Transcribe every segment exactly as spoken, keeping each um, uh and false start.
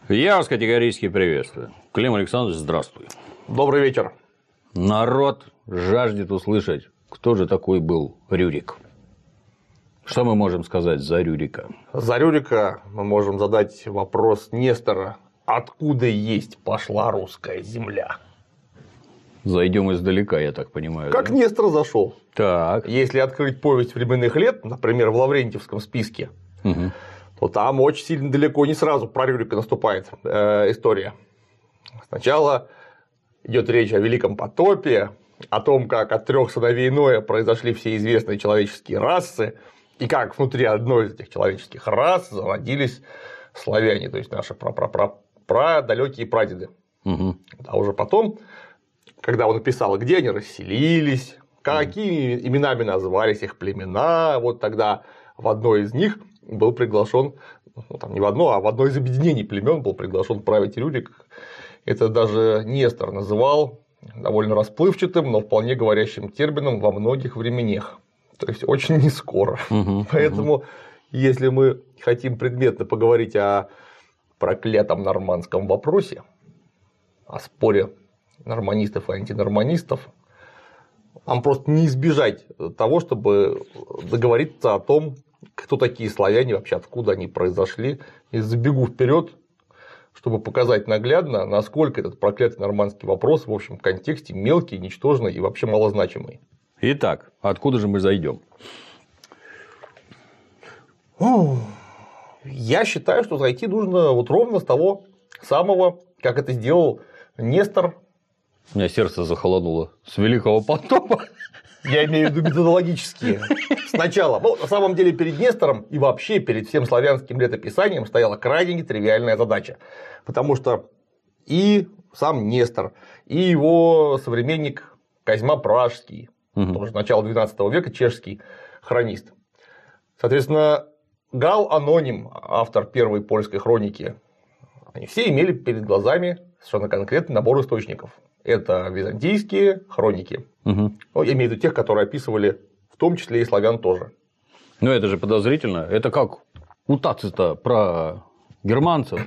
Я вас категорически приветствую. Клим Александрович, здравствуй. Добрый вечер. Народ жаждет услышать, кто же такой был Рюрик. Что мы можем сказать за Рюрика? За Рюрика мы можем задать вопрос Нестора. Откуда есть пошла русская земля? Зайдем издалека, я так понимаю. Как да? Нестор зашел? Так. Если открыть повесть временных лет, например, в Лаврентьевском списке, угу. то там очень сильно далеко не сразу про Рюрика наступает э, история. Сначала идет речь о Великом потопе, о том, как от трех сыновей Ноя произошли все известные человеческие расы, и как внутри одной из этих человеческих рас зародились славяне, то есть наши пра-пра-пра-пра-далекие прадеды. Угу. А уже потом, когда он написал, где они расселились, какими угу. именами назвались их племена, вот тогда в одной из них был приглашен, ну, там не в одно, а в одно из объединений племен был приглашен править Рюрик. Это даже Нестор называл довольно расплывчатым, но вполне говорящим термином во многих временах. То есть очень не скоро. Угу, Поэтому, угу. если мы хотим предметно поговорить о проклятом нормандском вопросе, о споре норманистов и антинорманистов, нам просто не избежать того, чтобы договориться о том, кто такие славяне, вообще откуда они произошли. И забегу вперед, чтобы показать наглядно, насколько этот проклятый нормандский вопрос в общем контексте мелкий, ничтожный и вообще малозначимый. Итак, откуда же мы зайдем? Я считаю, что зайти нужно вот ровно с того самого, как это сделал Нестор. У меня сердце захолонуло с Великого потопа. Я имею в виду методологические. Сначала. Ну, на самом деле, перед Нестором и вообще перед всем славянским летописанием стояла крайне нетривиальная задача. Потому что и сам Нестор, и его современник Козьма Пражский, угу. тоже начало двенадцатого века, чешский хронист. Соответственно, Гал Аноним, автор первой польской хроники, они все имели перед глазами совершенно конкретный набор источников. Это византийские хроники. Угу. Ну, я имею в виду тех, которые описывали в том числе и славян тоже. Ну, это же подозрительно. Это как у Тацита про германцев,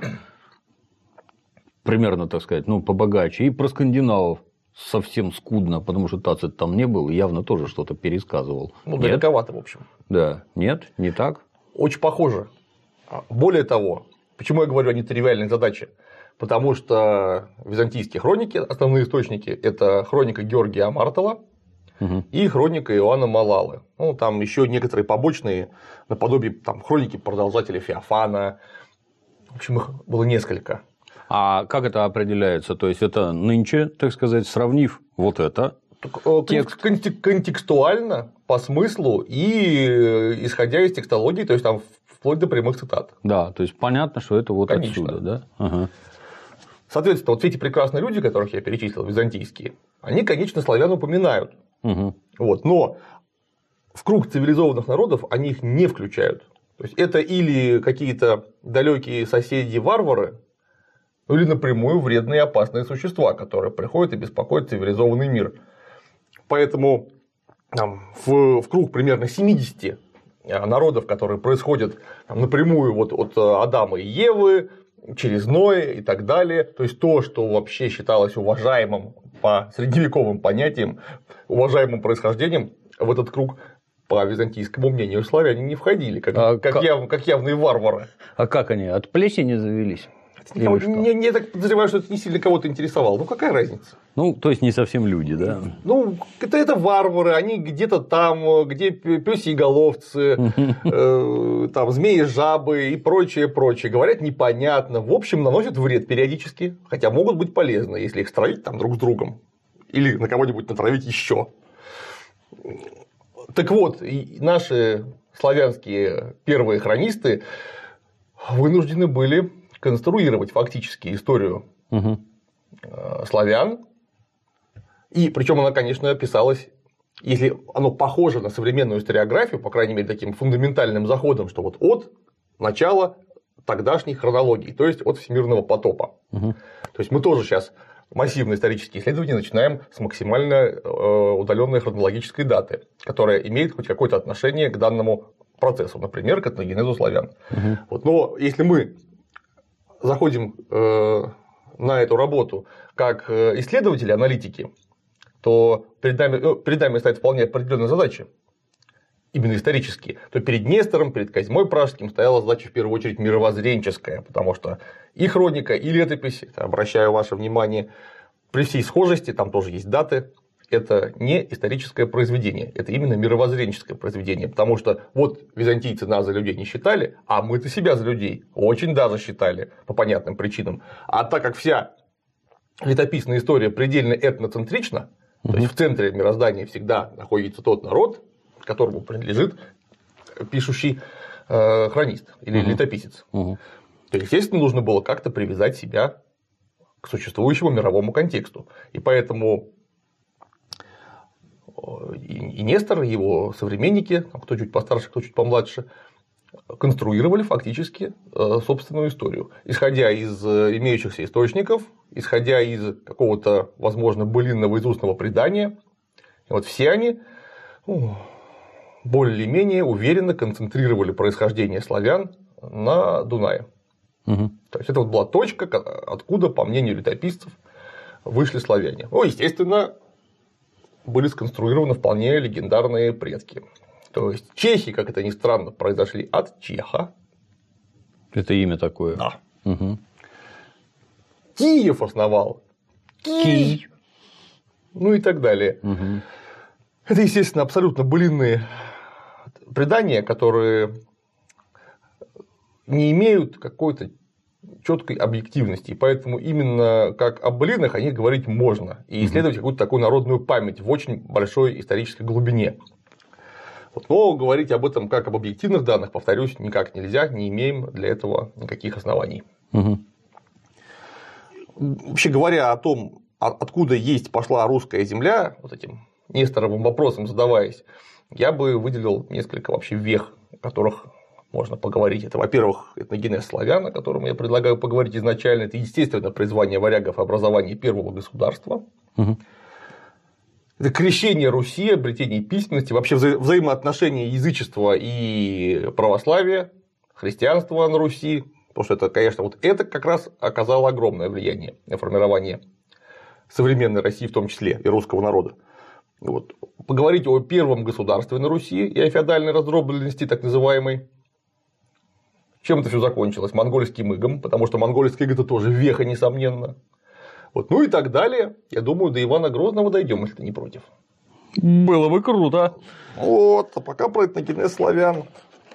примерно, так сказать, ну, побогаче, и про скандинавов совсем скудно, потому что Тацит там не был и явно тоже что-то пересказывал. Ну, далековато, в общем. Да. Нет, не так? Очень похоже. Более того, почему я говорю о нетривиальной задаче? Потому что византийские хроники, основные источники, это хроника Георгия Амартова угу. и хроника Иоанна Малалы. Ну, там еще некоторые побочные, наподобие там, хроники продолжателя Феофана. В общем, их было несколько. А как это определяется? То есть, это нынче, так сказать, сравнив вот это. Текст. Контекстуально, по смыслу и исходя из текстологии, то есть там вплоть до прямых цитат. Да, то есть понятно, что это вот Конечно. Отсюда, да? Ага. Соответственно, вот все эти прекрасные люди, которых я перечислил, византийские, они, конечно, славян упоминают. Угу. Вот, но в круг цивилизованных народов они их не включают. То есть это или какие-то далекие соседи-варвары, или напрямую вредные и опасные существа, которые приходят и беспокоят цивилизованный мир. Поэтому там, в, в круг примерно семидесяти народов, которые происходят там, напрямую вот, от Адама и Евы, через Ноя и так далее, то есть то, что вообще считалось уважаемым по средневековым понятиям, уважаемым происхождением, в этот круг по византийскому мнению славяне не входили, как, а как, как... Яв, как явные варвары. А как они, от плесени завелись? Никого, не, не, я так подозреваю, что это не сильно кого-то интересовало. Ну, какая разница? Ну, то есть, не совсем люди, да? Ну, это, это варвары, они где-то там, где пёсьеголовцы, э, там, змеи-жабы и прочее, прочее. Говорят непонятно. В общем, наносят вред периодически, хотя могут быть полезны, если их стравить там друг с другом. Или на кого-нибудь натравить еще. Так вот, наши славянские первые хронисты вынуждены были конструировать фактически историю угу. славян. И причем она, конечно, писалась, если оно похоже на современную историографию, по крайней мере, таким фундаментальным заходом, что вот от начала тогдашней хронологии, то есть от всемирного потопа. Угу. То есть мы тоже сейчас массивные исторические исследования начинаем с максимально удаленной хронологической даты, которая имеет хоть какое-то отношение к данному процессу, например, к этногенезу славян. Угу. Вот, но если мы заходим на эту работу как исследователи, аналитики, то перед нами, ну, перед нами стоит вполне определенная задача, именно исторические, то перед Нестором, перед Козьмой Пражским стояла задача в первую очередь мировоззренческая, потому что и хроника, и летопись, обращаю ваше внимание, при всей схожести, там тоже есть даты, это не историческое произведение, это именно мировоззренческое произведение, потому что вот византийцы нас за людей не считали, а мы-то себя за людей очень даже считали по понятным причинам. А так как вся летописная история предельно этноцентрична, угу. то есть в центре мироздания всегда находится тот народ, которому принадлежит пишущий э, хронист или угу. летописец, угу. то, естественно, нужно было как-то привязать себя к существующему мировому контексту. И поэтому и Нестор, и его современники, кто чуть постарше, кто чуть помладше, конструировали фактически собственную историю, исходя из имеющихся источников, исходя из какого-то, возможно, былинного из устного предания. И вот все они ну, более-менее уверенно концентрировали происхождение славян на Дунае. Угу. То есть это вот была точка, откуда, по мнению летописцев, вышли славяне. Ну, естественно, были сконструированы вполне легендарные предки. То есть чехи, как это ни странно, произошли от чеха. Это имя такое. Да. Угу. Киев основал. Ки. Ну и так далее. Угу. Это, естественно, абсолютно былинные предания, которые не имеют какой-то четкой объективности, и поэтому именно как об былинах о них говорить можно и исследовать какую-то такую народную память в очень большой исторической глубине. Вот, но говорить об этом как об объективных данных, повторюсь, никак нельзя, не имеем для этого никаких оснований. Угу. Вообще говоря о том, откуда есть пошла русская земля, вот этим Несторовым вопросом задаваясь, я бы выделил несколько вообще вех, о которых можно поговорить. Это, во-первых, этногенез славян, о котором я предлагаю поговорить изначально. Это, естественно, призвание варягов и образование первого государства. Угу. Это крещение Руси, обретение письменности, вообще вза- взаимоотношения язычества и православия, христианства на Руси. Потому что это, конечно, вот это как раз оказало огромное влияние на формирование современной России, в том числе и русского народа. Вот. Поговорить о первом государстве на Руси и о феодальной раздробленности, так называемой. Чем это все закончилось? Монгольским игом, потому что монгольский иг – это тоже веха, несомненно. Вот. Ну и так далее. Я думаю, до Ивана Грозного дойдем, если ты не против. Было бы круто. Вот, а пока про этногенез славян.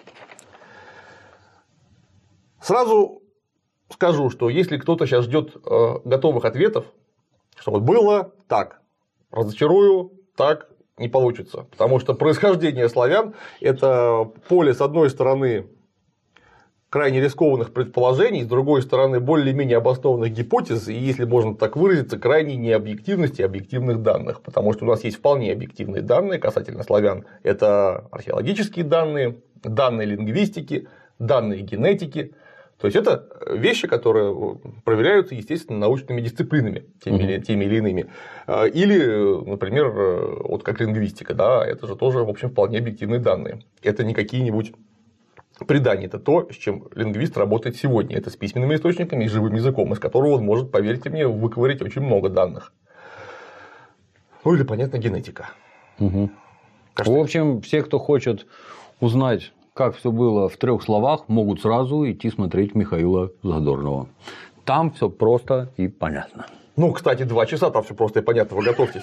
Сразу скажу, что если кто-то сейчас ждет готовых ответов, что вот было так, разочарую, так не получится. Потому что происхождение славян – это поле, с одной стороны, крайне рискованных предположений, с другой стороны, более-менее обоснованных гипотез, и, если можно так выразиться, крайней необъективности объективных данных. Потому что у нас есть вполне объективные данные касательно славян. Это археологические данные, данные лингвистики, данные генетики. То есть это вещи, которые проверяются, естественно, научными дисциплинами, теми, mm-hmm. теми или иными. Или, например, вот как лингвистика, да, это же тоже, в общем, вполне объективные данные. Это не какие-нибудь предания, это то, с чем лингвист работает сегодня. Это с письменными источниками и живым языком, из которого он может, поверьте мне, выковырять очень много данных. Ну или, понятно, генетика. Угу. В общем, все, кто хочет узнать, как все было в трех словах, могут сразу идти смотреть Михаила Задорнова. Там все просто и понятно. Ну, кстати, два часа там все просто и понятно, вы готовьтесь.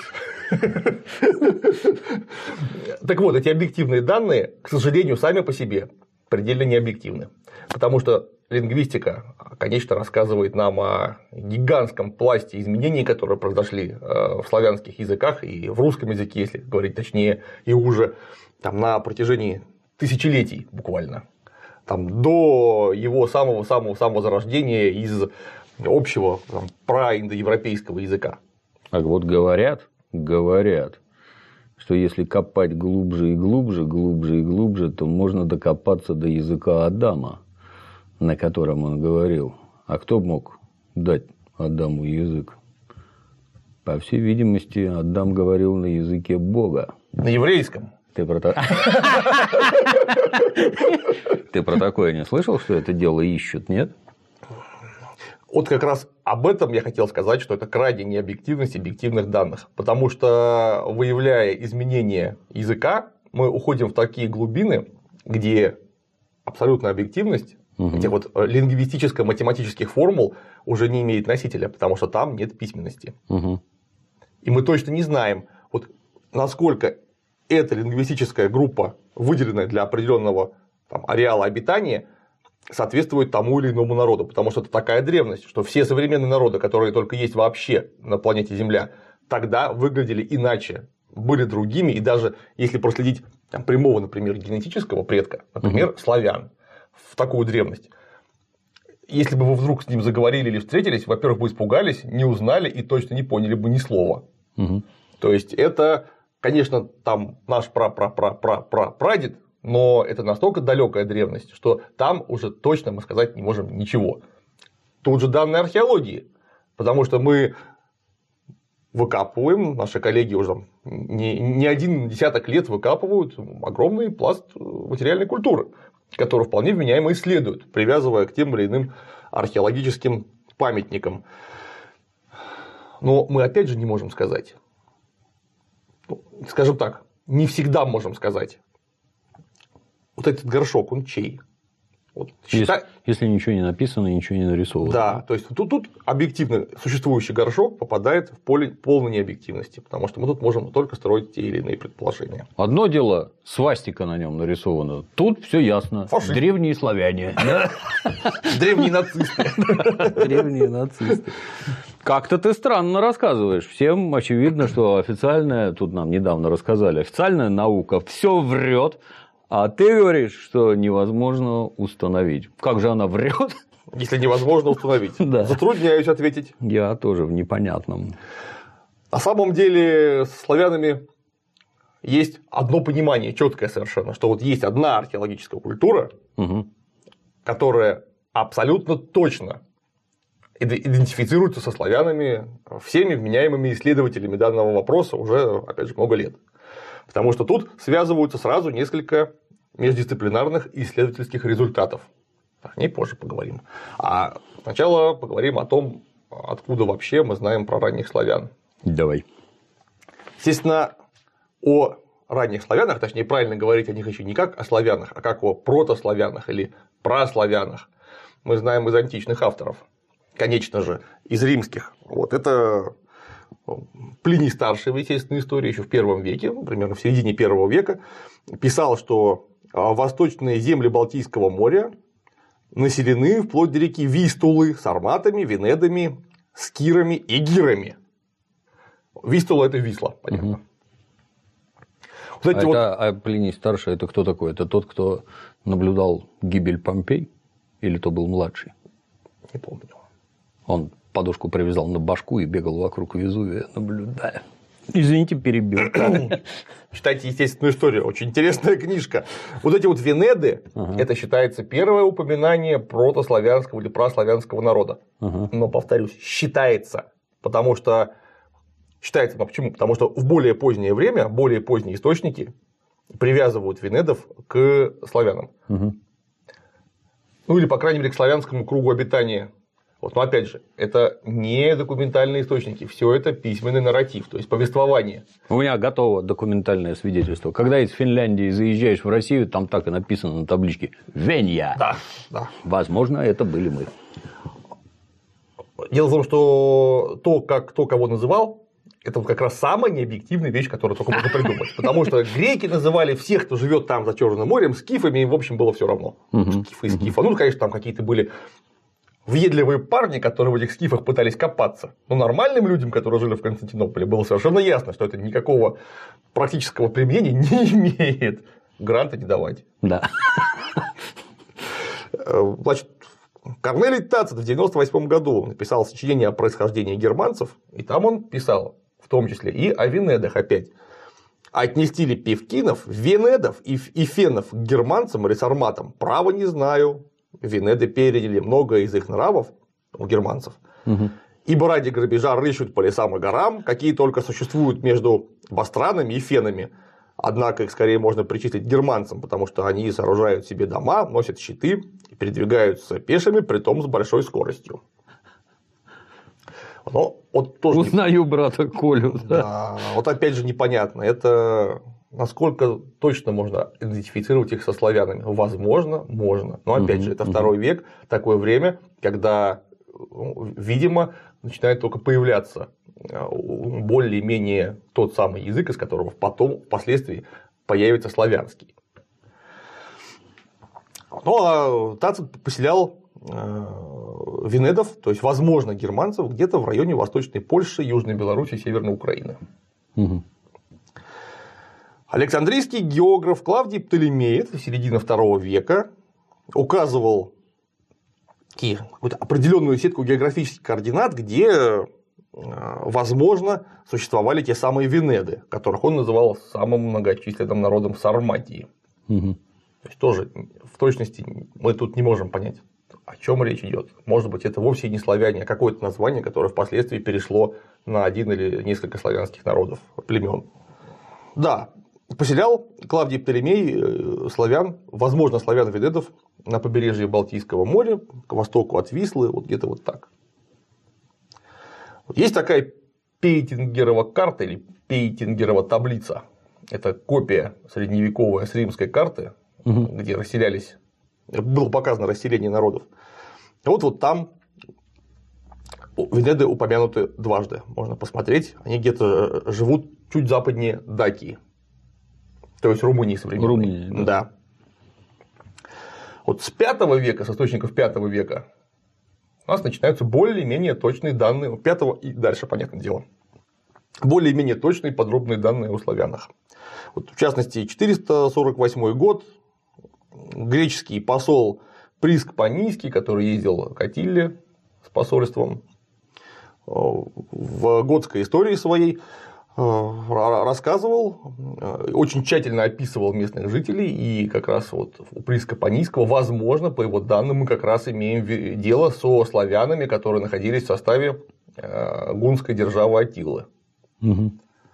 Так вот, эти объективные данные, к сожалению, сами по себе предельно необъективны. Потому что лингвистика, конечно, рассказывает нам о гигантском пласте изменений, которые произошли в славянских языках и в русском языке, если говорить точнее, и уже там, на протяжении тысячелетий буквально. Там, до его самого-самого-самого зарождения из общего там, праиндоевропейского языка. Так вот говорят, говорят, что если копать глубже и глубже, глубже и глубже, то можно докопаться до языка Адама, на котором он говорил. А кто мог дать Адаму язык? По всей видимости, Адам говорил на языке Бога. На еврейском. Ты про Ты про такое не слышал, что это дело ищут, нет? Вот как раз об этом я хотел сказать, что это крайне необъективность объективных данных. Потому что, выявляя изменения языка, мы уходим в такие глубины, где абсолютная объективность угу. этих вот лингвистическо-математических формул уже не имеет носителя, потому что там нет письменности. Угу. И мы точно не знаем, вот насколько эта лингвистическая группа, выделенная для определенного там, ареала обитания, соответствует тому или иному народу, потому что это такая древность, что все современные народы, которые только есть вообще на планете Земля, тогда выглядели иначе, были другими, и даже если проследить там, прямого, например, генетического предка, например, угу. славян, в такую древность, если бы вы вдруг с ним заговорили или встретились, во-первых, бы испугались, не узнали и точно не поняли бы ни слова. Угу. То есть это, конечно, там наш пра-пра-пра-пра-прадед, но это настолько далекая древность, что там уже точно мы сказать не можем ничего. Тут же данные археологии, потому что мы выкапываем, наши коллеги уже не, не один десяток лет выкапывают огромный пласт материальной культуры, который вполне вменяемо исследуют, привязывая к тем или иным археологическим памятникам. Но мы опять же не можем сказать. Скажем так, не всегда можем сказать. Вот этот горшок, он чей? Вот, считай... если, если ничего не написано, ничего не нарисовано. Да, то есть тут, тут объективно существующий горшок попадает в поле полной необъективности, потому что мы тут можем только строить те или иные предположения. Одно дело, свастика на нем нарисована. Тут все ясно. Фашист. Древние славяне. Древние нацисты. Древние нацисты. Как-то ты странно рассказываешь. Всем очевидно, что официальная, тут нам недавно рассказали, официальная наука все врет. А ты говоришь, что невозможно установить. Как же она врет? Если невозможно установить. Да. Затрудняюсь ответить. Я тоже в непонятном. На самом деле с славянами есть одно понимание, четкое совершенно, что вот есть одна археологическая культура, угу. которая абсолютно точно идентифицируется со славянами всеми вменяемыми исследователями данного вопроса уже, опять же, много лет. Потому что тут связываются сразу несколько междисциплинарных исследовательских результатов. О ней позже поговорим. А сначала поговорим о том, откуда вообще мы знаем про ранних славян. Давай. Естественно, о ранних славянах, точнее, правильно говорить о них еще не как о славянах, а как о протославянах или праславянах, мы знаем из античных авторов. Конечно же, из римских. Вот это Плиний Старший в естественной истории еще в первом веке, примерно в середине первого века, писал, что восточные земли Балтийского моря населены вплоть до реки Вистулы сарматами, венедами, скирами и гирами. Вистула – это Висла, понятно. Угу. Вот а, вот... это, а Плиний Старший – это кто такой? Это тот, кто наблюдал гибель Помпей? Или то был младший? Не помню. Он подушку привязал на башку и бегал вокруг Везувия, наблюдая. Извините, перебил. Читайте естественную историю. Очень интересная книжка. Вот эти вот венеды, ага. это считается первое упоминание протославянского или праславянского народа. Ага. Но, повторюсь, считается. Потому что. Считается, но почему? Потому что в более позднее время, более поздние источники привязывают венедов к славянам. Ага. Ну или, по крайней мере, к славянскому кругу обитания. Вот, но опять же, это не документальные источники, все это письменный нарратив, то есть повествование. У меня готово документальное свидетельство. Когда из Финляндии заезжаешь в Россию, там так и написано на табличке «Венья». Да, да. Возможно, это были мы. Дело в том, что то, как кто кого называл, это вот как раз самая необъективная вещь, которую только можно придумать. Потому что греки называли всех, кто живет там за Черным морем, скифами, и в общем было все равно. Скифы и скифы. Ну, конечно, там какие-то были въедливые парни, которые в этих скифах пытались копаться. Но нормальным людям, которые жили в Константинополе, было совершенно ясно, что это никакого практического применения не имеет. Гранта не давать. Да. Значит, Корнелий Тацит в девяносто восьмом году написал сочинение о происхождении германцев, и там он писал, в том числе и о венедах опять. Отнести ли певкинов, венедов и фенов к германцам или сарматам? Право не знаю. Венеды переняли многое из их нравов у германцев, угу. ибо ради грабежа рыщут по лесам и горам, какие только существуют между бастранами и фенами. Однако их скорее можно причислить к германцам, потому что они сооружают себе дома, носят щиты и передвигаются пешими, притом с большой скоростью. Но вот тоже узнаю брата Колю. Да. Да, вот опять же непонятно, это насколько точно можно идентифицировать их со славянами. Возможно, можно. Но опять угу, же, это угу. второй век, такое время, когда, видимо, начинает только появляться более-менее тот самый язык, из которого потом, впоследствии появится славянский. Ну, а Тацит поселял венедов, то есть, возможно, германцев, где-то в районе Восточной Польши, Южной Белоруссии, Северной Украины. Угу. Александрийский географ Клавдий Птолемей, это середина второго века, указывал определенную сетку географических координат, где, возможно, существовали те самые венеды, которых он называл самым многочисленным народом Сарматии. Угу. То есть, тоже в точности мы тут не можем понять, о чем речь идет. Может быть, это вовсе не славяне, а какое-то название, которое впоследствии перешло на один или несколько славянских народов, племен. Да, поселял Клавдий Птолемей славян, возможно, славян-ведедов на побережье Балтийского моря, к востоку от Вислы, вот где-то вот так. Есть такая Пейтингерова карта или Пейтингерова таблица. Это копия средневековая с римской карты, угу. где расселялись, было показано расселение народов. Вот, вот там венеды упомянуты дважды. Можно посмотреть. Они где-то живут чуть западнее Дакии. То есть Румынии современной. Румынии, да. да. Вот с пятого века, с источников пятого века, у нас начинаются более-менее точные данные. пятого и дальше, понятное дело. Более-менее точные подробные данные о славянах. Вот, в частности, четыреста сорок восьмой год. Греческий посол Приск Панийский, который ездил к Аттиле с посольством, в готской истории своей рассказывал, очень тщательно описывал местных жителей, и как раз вот у Приска Панийского, возможно, по его данным, мы как раз имеем дело со славянами, которые находились в составе гунской державы Аттилы. Угу.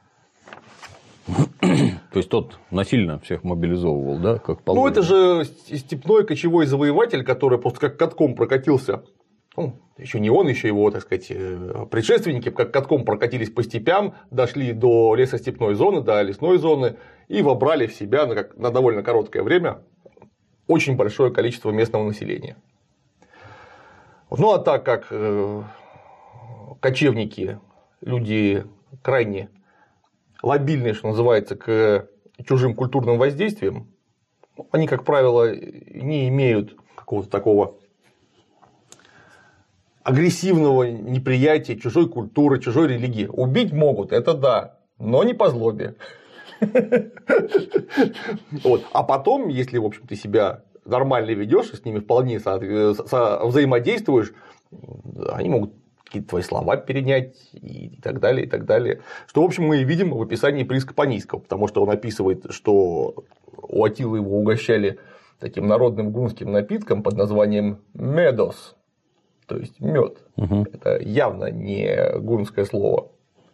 То есть тот насильно всех мобилизовывал, да? Как ну, это же степной кочевой завоеватель, который просто как катком прокатился. Ну, еще не он, еще его, так сказать, предшественники, как катком прокатились по степям, дошли до лесостепной зоны, до лесной зоны и вобрали в себя на, на довольно короткое время очень большое количество местного населения. Ну, а так как э, кочевники, люди крайне лобильные, что называется, к чужим культурным воздействиям, они, как правило, не имеют какого-то такого агрессивного неприятия чужой культуры, чужой религии. Убить могут, это да, но не по злобе. А потом, если, в общем, ты себя нормально ведешь и с ними вполне взаимодействуешь, они могут какие-то твои слова перенять и так далее, и так далее. Что, в общем, мы и видим в описании Приска Панийского, потому что он описывает, что у Аттилы его угощали таким народным гунским напитком под названием медос, то есть мед. Угу. Это явно не гунское слово.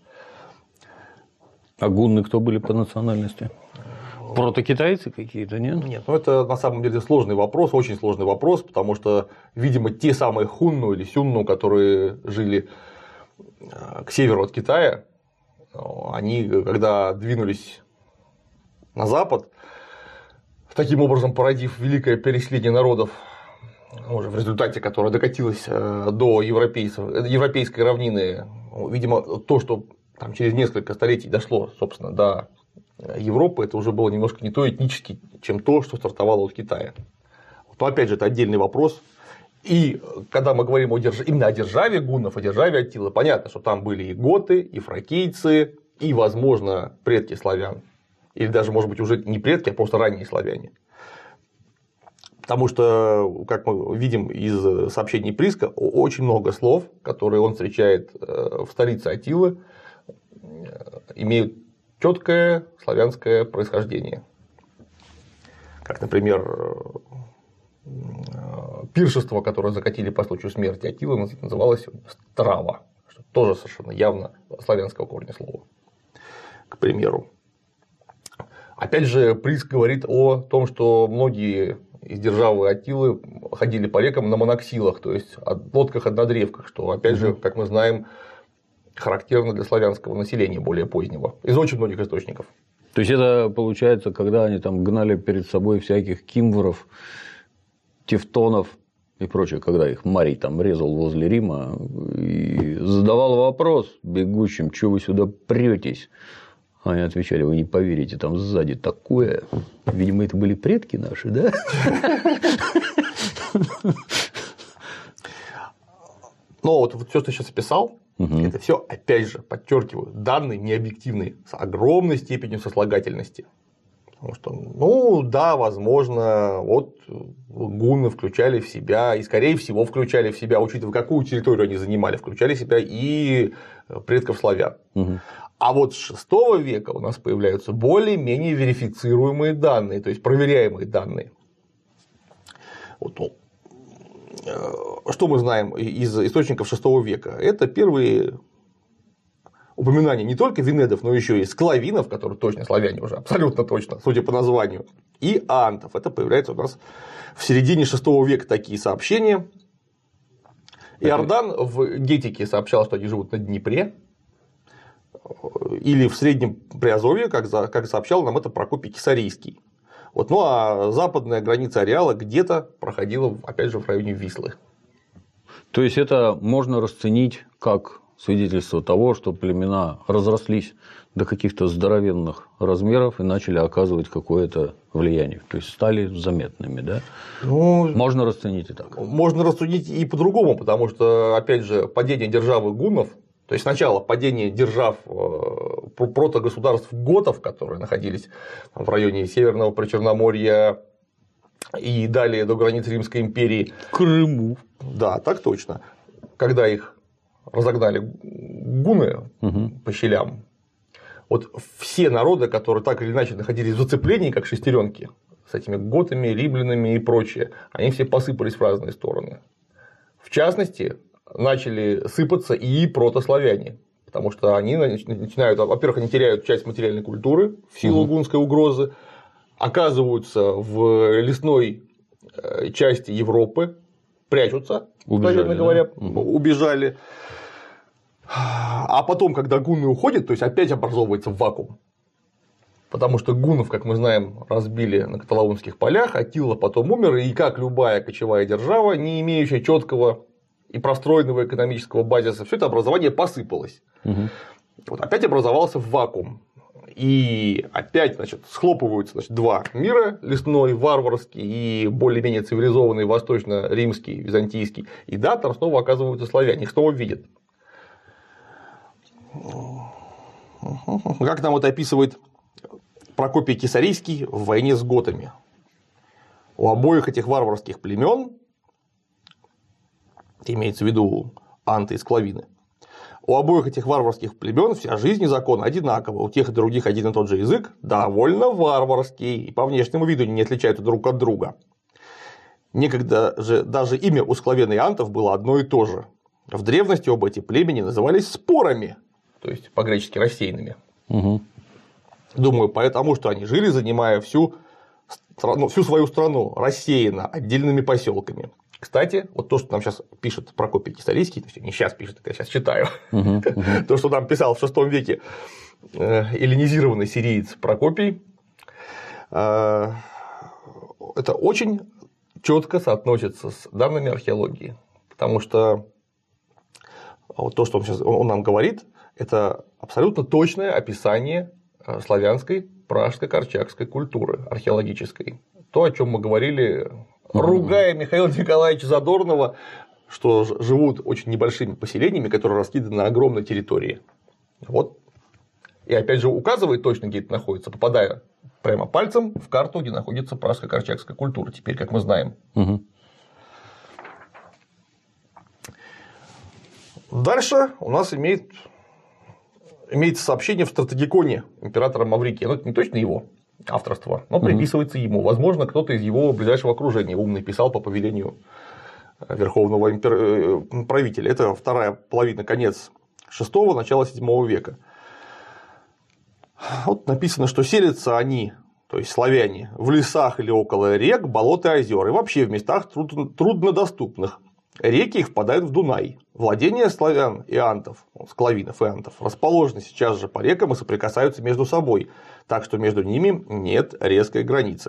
А гунны кто были по национальности? Протокитайцы какие-то, нет? Нет, ну это на самом деле сложный вопрос, очень сложный вопрос, потому что, видимо, те самые хунну или сюнну, которые жили к северу от Китая, они, когда двинулись на запад, таким образом породив великое переселение народов, уже в результате которое докатилось до европейцев, европейской равнины, видимо, то, что там через несколько столетий дошло, собственно, до Европы, это уже было немножко не то этнически, чем то, что стартовало от Китая. Но опять же, это отдельный вопрос. И когда мы говорим о державе, именно о державе гуннов, о державе Аттилы, понятно, что там были и готы, и фракийцы, и, возможно, предки славян. Или даже, может быть, уже не предки, а просто ранние славяне. Потому что, как мы видим из сообщений Приска, очень много слов, которые он встречает в столице Аттилы, имеют четкое славянское происхождение. Как, например, пиршество, которое закатили по случаю смерти Аттилы, называлось страва, что тоже совершенно явно славянского корня слова. К примеру. Опять же, Приск говорит о том, что многие из державы Аттилы ходили по рекам на моноксилах, то есть лодках-однодревках, что, опять же, как мы знаем, характерно для славянского населения более позднего, из очень многих источников. То есть это получается, когда они там гнали перед собой всяких кимвров, тевтонов и прочее, когда их Марий там резал возле Рима и задавал вопрос бегущим, что вы сюда претесь? Они отвечали: вы не поверите, там сзади такое. Видимо, это были предки наши, да? Но вот все, что я сейчас описал, угу. это все, опять же, подчеркиваю, данные необъективные, с огромной степенью сослагательности. Потому что, ну да, возможно, вот гунны включали в себя, и скорее всего включали в себя, учитывая, какую территорию они занимали, включали в себя и предков славян. Угу. А вот с шестого века у нас появляются более-менее верифицируемые данные, то есть проверяемые данные. Вот, ну, что мы знаем из источников шестого века? Это первые упоминания не только венедов, но еще и склавинов, которые точно славяне уже, абсолютно точно, судя по названию, и антов. Это появляется у нас в середине шестого века такие сообщения. Иордан в Гетике сообщал, что они живут на Днепре, или в Среднем Приазовье, как, за, как сообщал нам это Прокопий Кесарийский. Вот, ну а западная граница ареала где-то проходила, опять же, в районе Вислы. То есть это можно расценить как свидетельство того, что племена разрослись до каких-то здоровенных размеров и начали оказывать какое-то влияние. То есть стали заметными, да? Ну, можно расценить и так. Можно расценить и по-другому, потому что, опять же, падение державы гуннов, то есть сначала падение держав протогосударств готов, которые находились в районе Северного Причерноморья и далее до границ Римской империи. Крыму. Да, так точно. Когда их разогнали гунны угу. по щелям, вот все народы, которые так или иначе находились в зацеплении, как шестеренки, с этими готами, римлянами и прочее, они все посыпались в разные стороны. В частности, начали сыпаться и протославяне, потому что они начинают, во-первых, они теряют часть материальной культуры в силу угу. гунской угрозы, оказываются в лесной части Европы, прячутся, наверное говоря, угу. убежали. А потом, когда гунны уходят, то есть опять образовывается вакуум. Потому что гуннов, как мы знаем, разбили на каталаунских полях, Аттила потом умер, и как любая кочевая держава, не имеющая четкого и простроенного экономического базиса, все это образование посыпалось. Угу. Вот опять образовался вакуум. И опять, значит, схлопываются, значит, два мира: лесной, варварский и более-менее цивилизованный восточно-римский, византийский. И да, там снова оказываются славяне, их снова видят. Как нам это описывает Прокопий Кесарийский в войне с готами? У обоих этих варварских племен, имеется в виду анты и склавины, у обоих этих варварских племен вся жизнь и закон одинаковы, у тех и других один и тот же язык, довольно варварский, и по внешнему виду не отличаются друг от друга. Некогда же даже имя у склавен и антов было одно и то же. В древности оба эти племени назывались спорами, то есть по-гречески рассеянными. Угу. Думаю, потому что они жили, занимая всю, страну, всю свою страну рассеянно отдельными поселками. Кстати, вот то, что нам сейчас пишет Прокопий Кесарийский, то есть не сейчас пишет, я сейчас читаю, uh-huh, uh-huh. то, что нам писал в шестом веке эллинизированный сириец Прокопий, это очень четко соотносится с данными археологии, потому что вот то, что он, сейчас, он нам говорит, это абсолютно точное описание славянской, пражско-корчагской культуры археологической. То, о чем мы говорили, ругая Михаила Николаевича Задорнова, что живут очень небольшими поселениями, которые раскиданы на огромной территории. Вот. И опять же указывает точно, где это находится, попадая прямо пальцем в карту, где находится пражско-корчагская культура, теперь, как мы знаем. Угу. Дальше у нас имеет, имеется сообщение в стратегиконе императора Маврикия. Ну, это не точно его авторство, но приписывается ему. Возможно, кто-то из его ближайшего окружения умный писал по повелению верховного импер... правителя. Это вторая половина, конец шестого, начало седьмого века. Вот написано, что селятся они, то есть славяне, в лесах или около рек, болот и озер, и вообще в местах труднодоступных, Реки их впадают в Дунай. Владения славян и антов, склавинов и антов, расположены сейчас же по рекам и соприкасаются между собой, так что между ними нет резкой границы.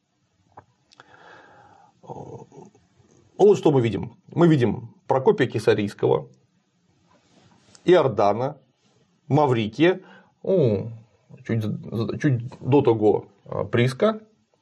Ну вот что мы видим. Мы видим Прокопия Кесарийского, Иордана, Маврикия, ну, чуть, чуть до того Приска,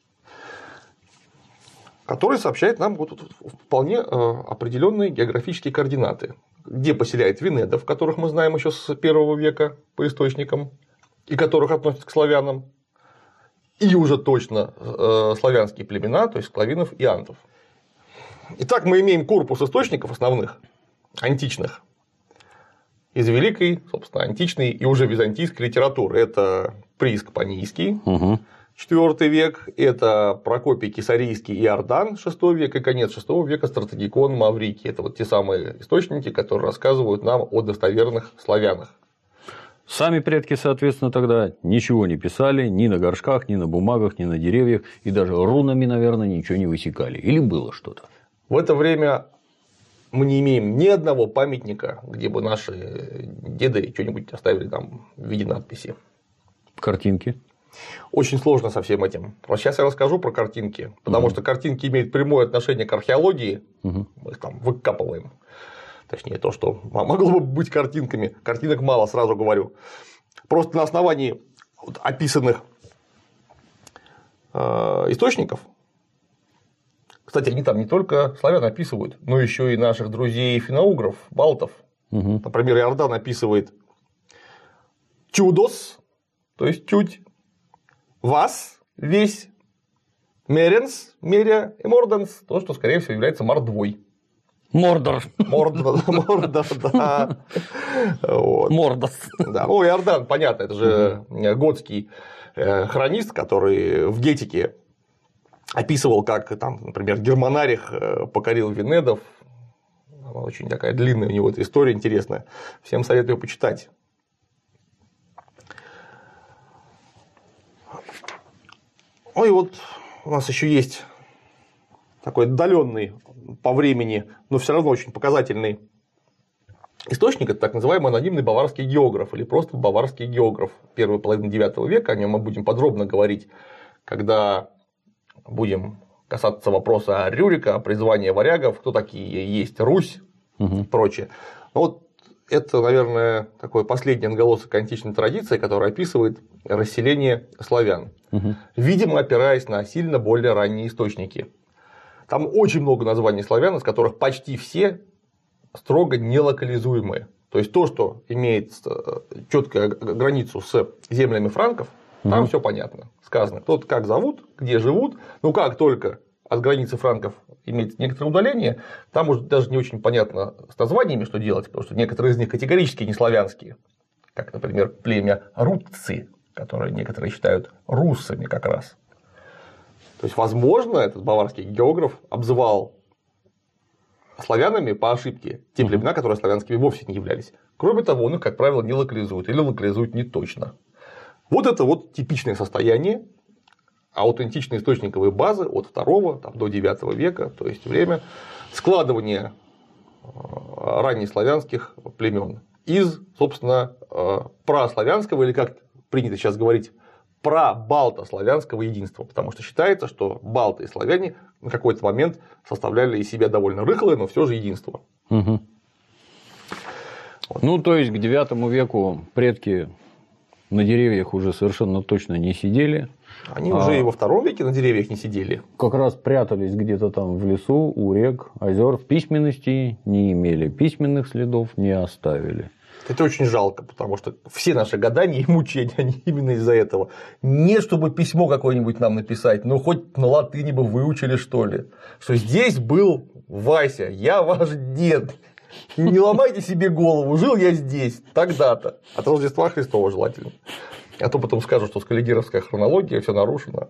который сообщает нам вот вполне определенные географические координаты, где поселяет венедов, которых мы знаем еще с первого века по источникам, и которых относятся к славянам, и уже точно славянские племена, то есть склавинов и антов. Итак, мы имеем корпус источников основных, античных, из великой, собственно, античной и уже византийской литературы. Это Прииск Панийский, угу. четвёртый век, это Прокопий Кесарийский и Иордан, шестой век, и конец шестого века Стратегикон Маврикий. Это вот те самые источники, которые рассказывают нам о достоверных славянах. Сами предки, соответственно, тогда ничего не писали ни на горшках, ни на бумагах, ни на деревьях, и даже рунами, наверное, ничего не высекали. Или было что-то? В это время мы не имеем ни одного памятника, где бы наши деды что-нибудь оставили там в виде надписи. Картинки? Очень сложно со всем этим. Вот сейчас я расскажу про картинки, потому угу. что картинки имеют прямое отношение к археологии, угу. мы их там выкапываем. Точнее, то, что могло бы быть картинками. Картинок мало, сразу говорю. Просто на основании описанных источников. Кстати, они там не только славян описывают, но еще и наших друзей финно-угров, балтов. Угу. Например, Иордан описывает чудос, то есть чуть, вас, весь, меренс, меря и морданс, то, что, скорее всего, является мордвой. Мордор. Мордор, Мордор, да. Вот. Мордос. Да. Ну, Иордан, понятно, это же угу. готский хронист, который в Гетике описывал, как, там, например, Германарих покорил венедов. Очень такая длинная у него эта история интересная. Всем советую почитать. Ну и вот у нас еще есть такой отдаленный по времени, но все равно очень показательный источник. Это так называемый анонимный баварский географ или просто баварский географ первой половины девятого века. О нем мы будем подробно говорить, когда будем касаться вопроса о Рюрика, о призвании варягов, кто такие есть Русь угу. и прочее. Но вот это, наверное, такой последний отголосок античной традиции, который описывает расселение славян, угу. видимо, опираясь на сильно более ранние источники. Там очень много названий славян, из которых почти все строго нелокализуемые. То есть то, что имеет четкую границу с землями франков, там угу. все понятно. Сказано, кто как зовут, где живут. Ну, как только от границы франков имеет некоторое удаление, там уже даже не очень понятно с названиями, что делать, потому что некоторые из них категорически не славянские. Как, например, племя рутцы, которые некоторые считают руссами как раз. То есть, возможно, этот баварский географ обзывал славянами по ошибке те племена, которые славянскими вовсе не являлись. Кроме того, он их, как правило, не локализует или локализует не точно. Вот это вот типичное состояние аутентичной источниковой базы от второго до девятого века, то есть время складывания раннеславянских племен из, собственно, праславянского, или как принято сейчас говорить, прабалтославянского единства, потому что считается, что балты и славяне на какой-то момент составляли из себя довольно рыхлое, но все же единство. Угу. Вот. Ну, то есть к девятому веку предки на деревьях уже совершенно точно не сидели. Они а... уже и во втором веке на деревьях не сидели. Как раз прятались где-то там в лесу, у рек, озер, в письменности не имели, письменных следов не оставили. Это очень жалко, потому что все наши гадания и мучения, они именно из-за этого. Не чтобы письмо какое-нибудь нам написать, но хоть на латыни бы выучили, что ли. Что здесь был Вася, я ваш дед. Не ломайте себе голову, жил я здесь, тогда-то. От Рождества Христова желательно. А то потом скажут, что скаллигеровская хронология, все нарушено.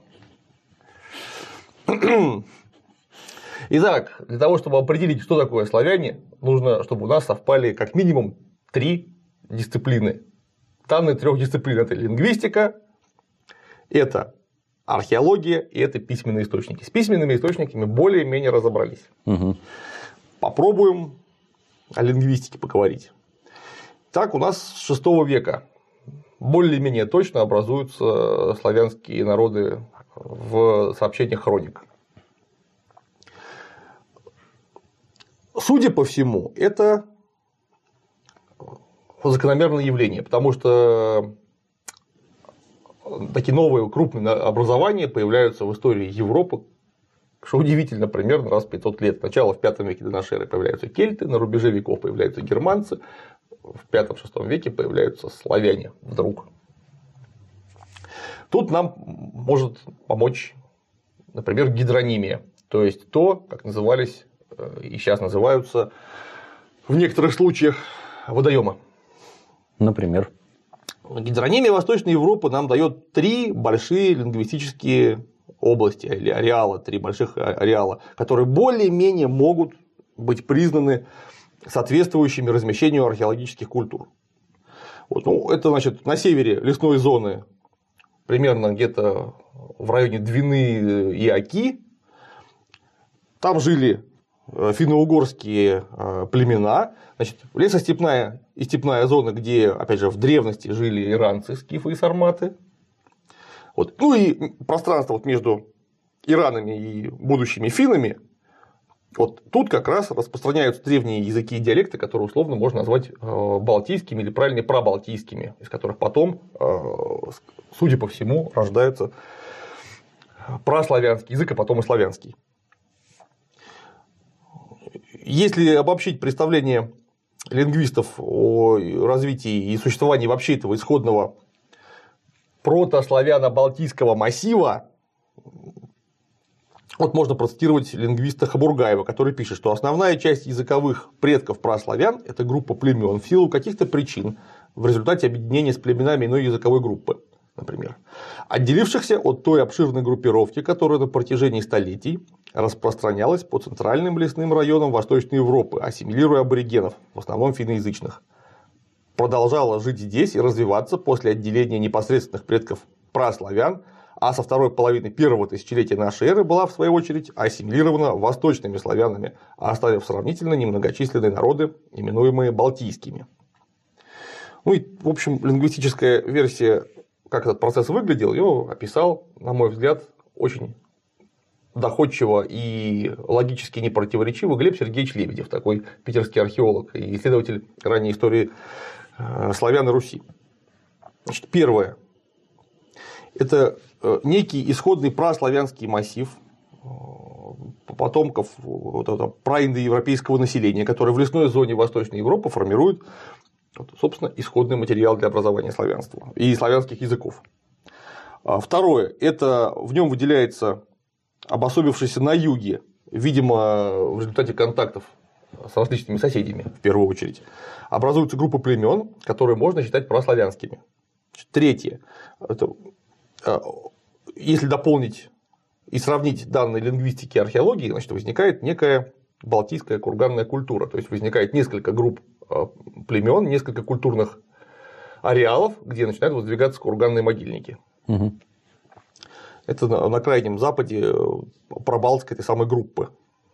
Итак, для того, чтобы определить, что такое славяне, нужно, чтобы у нас совпали как минимум три дисциплины. Данные трех дисциплин – это лингвистика, это археология и это письменные источники. С письменными источниками более-менее разобрались. Угу. попробуем о лингвистике поговорить. Так, у нас с шестого века более-менее точно образуются славянские народы в сообщениях хроник. Судя по всему, это закономерное явление, потому что такие новые крупные образования появляются в истории Европы, что удивительно, примерно раз в пятьсот лет. Сначала в пятом веке до нашей эры появляются кельты, на рубеже веков появляются германцы, в пятом-шестом веке появляются славяне вдруг. Тут нам может помочь, например, гидронимия, то есть то, как назывались и сейчас называются в некоторых случаях водоемы. Например. Гидронимия Восточной Европы нам дает три большие лингвистические области или ареала, три больших ареала, которые более-менее могут быть признаны соответствующими размещению археологических культур. Вот, ну, это значит на севере лесной зоны, примерно где-то в районе Двины и Оки. Там жили финно-угорские племена, значит, лесостепная и степная зона, где, опять же, в древности жили иранцы, скифы и сарматы. Вот. Ну и пространство вот между иранами и будущими финнами, вот тут как раз распространяются древние языки и диалекты, которые условно можно назвать балтийскими или правильнее прабалтийскими, из которых потом, судя по всему, рождается праславянский язык, а потом и славянский. Если обобщить представление лингвистов о развитии и существовании вообще этого исходного протославяно-балтийского массива, вот можно процитировать лингвиста Хабургаева, который пишет, что основная часть языковых предков праславян – это группа племен в силу каких-то причин в результате объединения с племенами иной языковой группы, например, отделившихся от той обширной группировки, которая на протяжении столетий распространялась по центральным лесным районам Восточной Европы, ассимилируя аборигенов, в основном финноязычных, продолжала жить здесь и развиваться после отделения непосредственных предков праславян, а со второй половины первого тысячелетия нашей эры была, в свою очередь, ассимилирована восточными славянами, оставив сравнительно немногочисленные народы, именуемые балтийскими. Ну и, в общем, лингвистическая версия, как этот процесс выглядел, ее описал, на мой взгляд, очень доходчиво и логически непротиворечиво Глеб Сергеевич Лебедев, такой питерский археолог и исследователь ранней истории славян и Руси. Значит, первое. Это некий исходный праславянский массив потомков вот этого праиндоевропейского населения, которое в лесной зоне Восточной Европы формирует, собственно, исходный материал для образования славянства и славянских языков. Второе. Это в нем выделяется обособившийся на юге, видимо, в результате контактов с различными соседями, в первую очередь, образуются группы племен, которые можно считать праславянскими. Третье. Это, если дополнить и сравнить данные лингвистики и археологии, значит, возникает некая балтийская курганная культура. То есть возникает несколько групп племен, несколько культурных ареалов, где начинают воздвигаться курганные могильники. Угу. Это на, на крайнем западе прабалтской этой самой группы.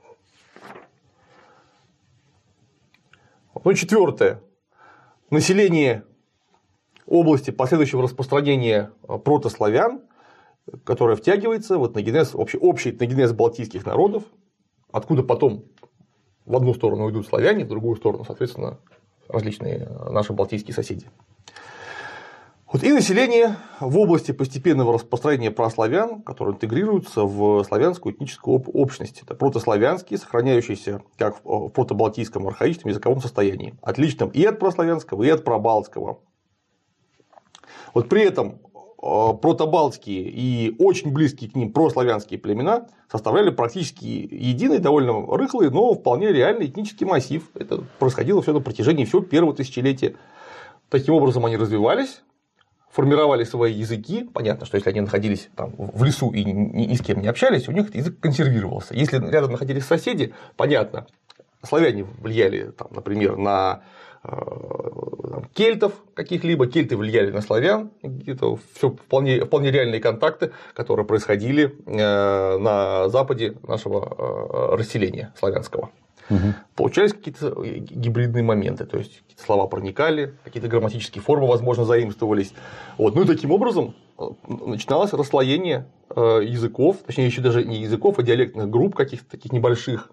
Ну и четвертое. Население области последующего распространения протославян, которое втягивается в этногенез, общий, общий этногенез балтийских народов, откуда потом в одну сторону идут славяне, в другую сторону, соответственно, различные наши балтийские соседи. Вот и население в области постепенного распространения праславян, которые интегрируются в славянскую этническую общность. Это протославянские, сохраняющиеся как в протобалтийском архаичном языковом состоянии, отличном и от праславянского, и от прабалтского. Вот при этом протобалтские и очень близкие к ним прославянские племена составляли практически единый, довольно рыхлый, но вполне реальный этнический массив. Это происходило все на протяжении всего первого тысячелетия. Таким образом они развивались, формировали свои языки. Понятно, что если они находились там в лесу и ни с кем не общались, у них этот язык консервировался. Если рядом находились соседи, понятно, славяне влияли, там, например, на там, кельтов каких-либо, кельты влияли на славян, это все вполне, вполне реальные контакты, которые происходили на западе нашего расселения славянского. Угу. Получались какие-то гибридные моменты, то есть какие-то слова проникали, какие-то грамматические формы, возможно, заимствовались. Вот. Ну и таким образом начиналось расслоение языков, точнее, еще даже не языков, а диалектных групп каких-то таких небольших,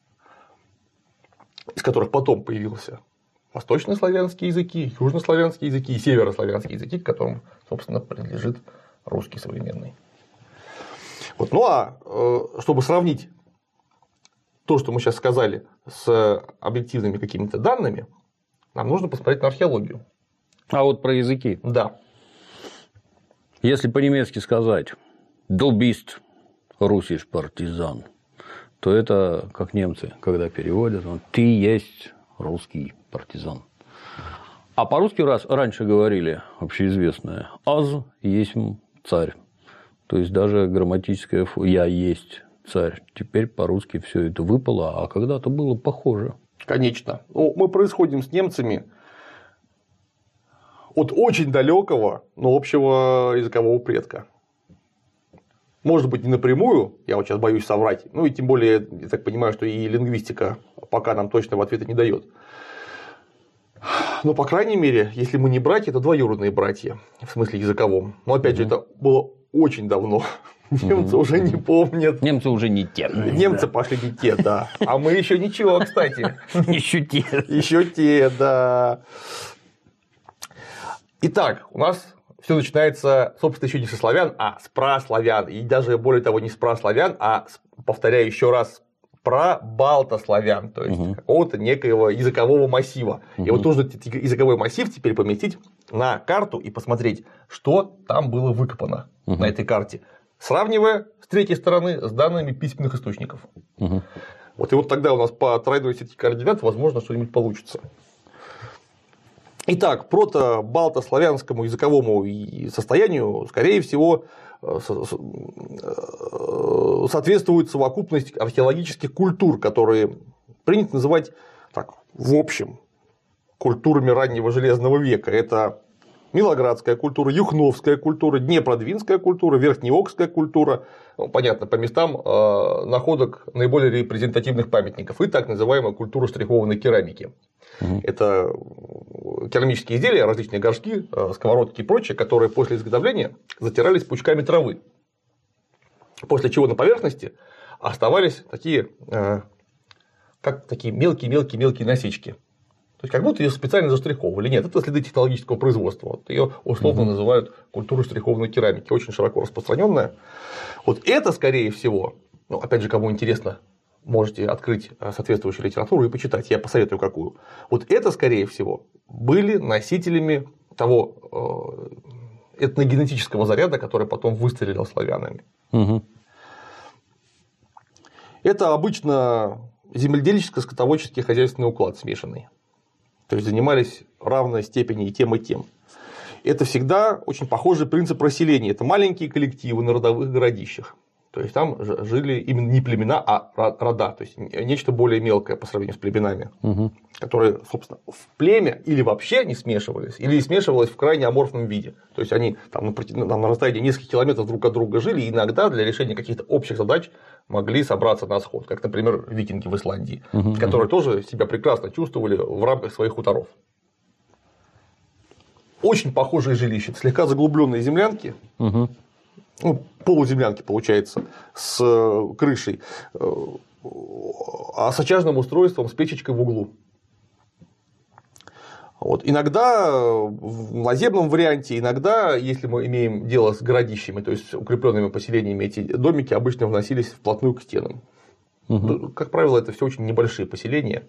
из которых потом появился восточнославянские языки, южнославянские языки и северославянские языки, к которым, собственно, принадлежит русский современный. Вот. Ну а чтобы сравнить то, что мы сейчас сказали, с объективными какими-то данными, нам нужно посмотреть на археологию. А вот про языки. Да. Если по-немецки сказать «Du bist russisch партизан», то это как немцы, когда переводят, «ты есть русский партизан». А по-русски раз раньше говорили общеизвестное «аз есть царь». То есть даже грамматическое «я есть царь». Теперь по-русски все это выпало, а когда-то было похоже. Конечно. Ну, мы происходим с немцами от очень далекого, но общего языкового предка. Может быть, не напрямую, я вот сейчас боюсь соврать, ну и тем более, я так понимаю, что и лингвистика пока нам точного ответа не дает. Но, по крайней мере, если мы не братья, то двоюродные братья, в смысле языковом. Но, опять же, это было очень давно. Немцы уже не помнят. Немцы уже не те. Немцы пошли не те, да. А мы еще ничего, кстати. Еще те. Еще те, да. Итак, у нас все начинается, собственно, еще не со славян, а с праславян. И даже более того, не с праславян, а, повторяю еще раз, про балтославян, то есть угу. какого-то некоего языкового массива. Угу. И вот нужно этот языковой массив теперь поместить на карту и посмотреть, что там было выкопано угу. на этой карте, сравнивая с третьей стороны с данными письменных источников. Угу. Вот и вот тогда у нас по тройной сети координат, возможно, что-нибудь получится. Итак, прото-балтославянскому языковому состоянию, скорее всего, соответствует совокупность археологических культур, которые принято называть так, в общем культурами раннего железного века. Это Милоградская культура, Юхновская культура, Днепродвинская культура, Верхнеокская культура, ну, понятно, по местам э, находок наиболее репрезентативных памятников, и так называемая культура штрихованной керамики. Угу. Это керамические изделия, различные горшки, сковородки и прочее, которые после изготовления затирались пучками травы, после чего на поверхности оставались такие, как такие мелкие-мелкие-мелкие насечки. То есть, как будто ее специально заштриховывали. Нет, это следы технологического производства. Вот ее условно угу. называют культурой штрихованной керамики, очень широко распространенная. Вот это, скорее всего, ну, опять же, кому интересно, можете открыть соответствующую литературу и почитать, я посоветую какую. Вот это, скорее всего, были носителями того этногенетического заряда, который потом выстрелил славянами. Угу. Это обычно земледельческо-скотоводческий хозяйственный уклад смешанный. То есть занимались в равной степени и тем, и тем. Это всегда очень похожий принцип расселения. Это маленькие коллективы на родовых городищах. То есть там жили именно не племена, а рода, то есть нечто более мелкое по сравнению с племенами, угу. которые, собственно, в племя или вообще не смешивались, или смешивалось в крайне аморфном виде. То есть они там на, на расстоянии нескольких километров друг от друга жили, и иногда для решения каких-то общих задач могли собраться на сход, как, например, викинги в Исландии, угу. которые тоже себя прекрасно чувствовали в рамках своих хуторов. Очень похожие жилища, слегка заглубленные землянки. Угу. Ну, полуземлянки, получается, с крышей, а с очажным устройством, с печечкой в углу. Вот. Иногда в наземном варианте, иногда, если мы имеем дело с городищами, то есть с укрепленными поселениями, эти домики обычно вносились вплотную к стенам. Угу. Как правило, это все очень небольшие поселения.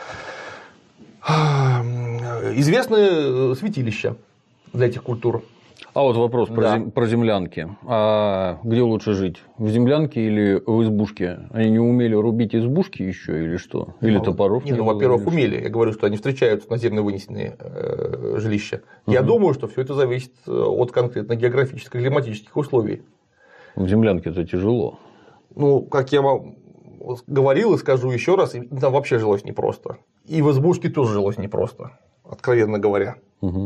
Известны святилища для этих культур. А вот вопрос про, да. зем... про землянки. А где лучше жить? В землянке или в избушке? Они не умели рубить избушки еще или что? Или ну, топоров? Не, не ну, во-первых, умели. Я говорю, что они встречаются наземно вынесенные э, жилища. Угу. Я думаю, что все это зависит от конкретно географических, климатических условий. В землянке это тяжело. Ну, как я вам говорил и скажу еще раз, там вообще жилось непросто. И в избушке тоже жилось непросто, откровенно говоря. Угу.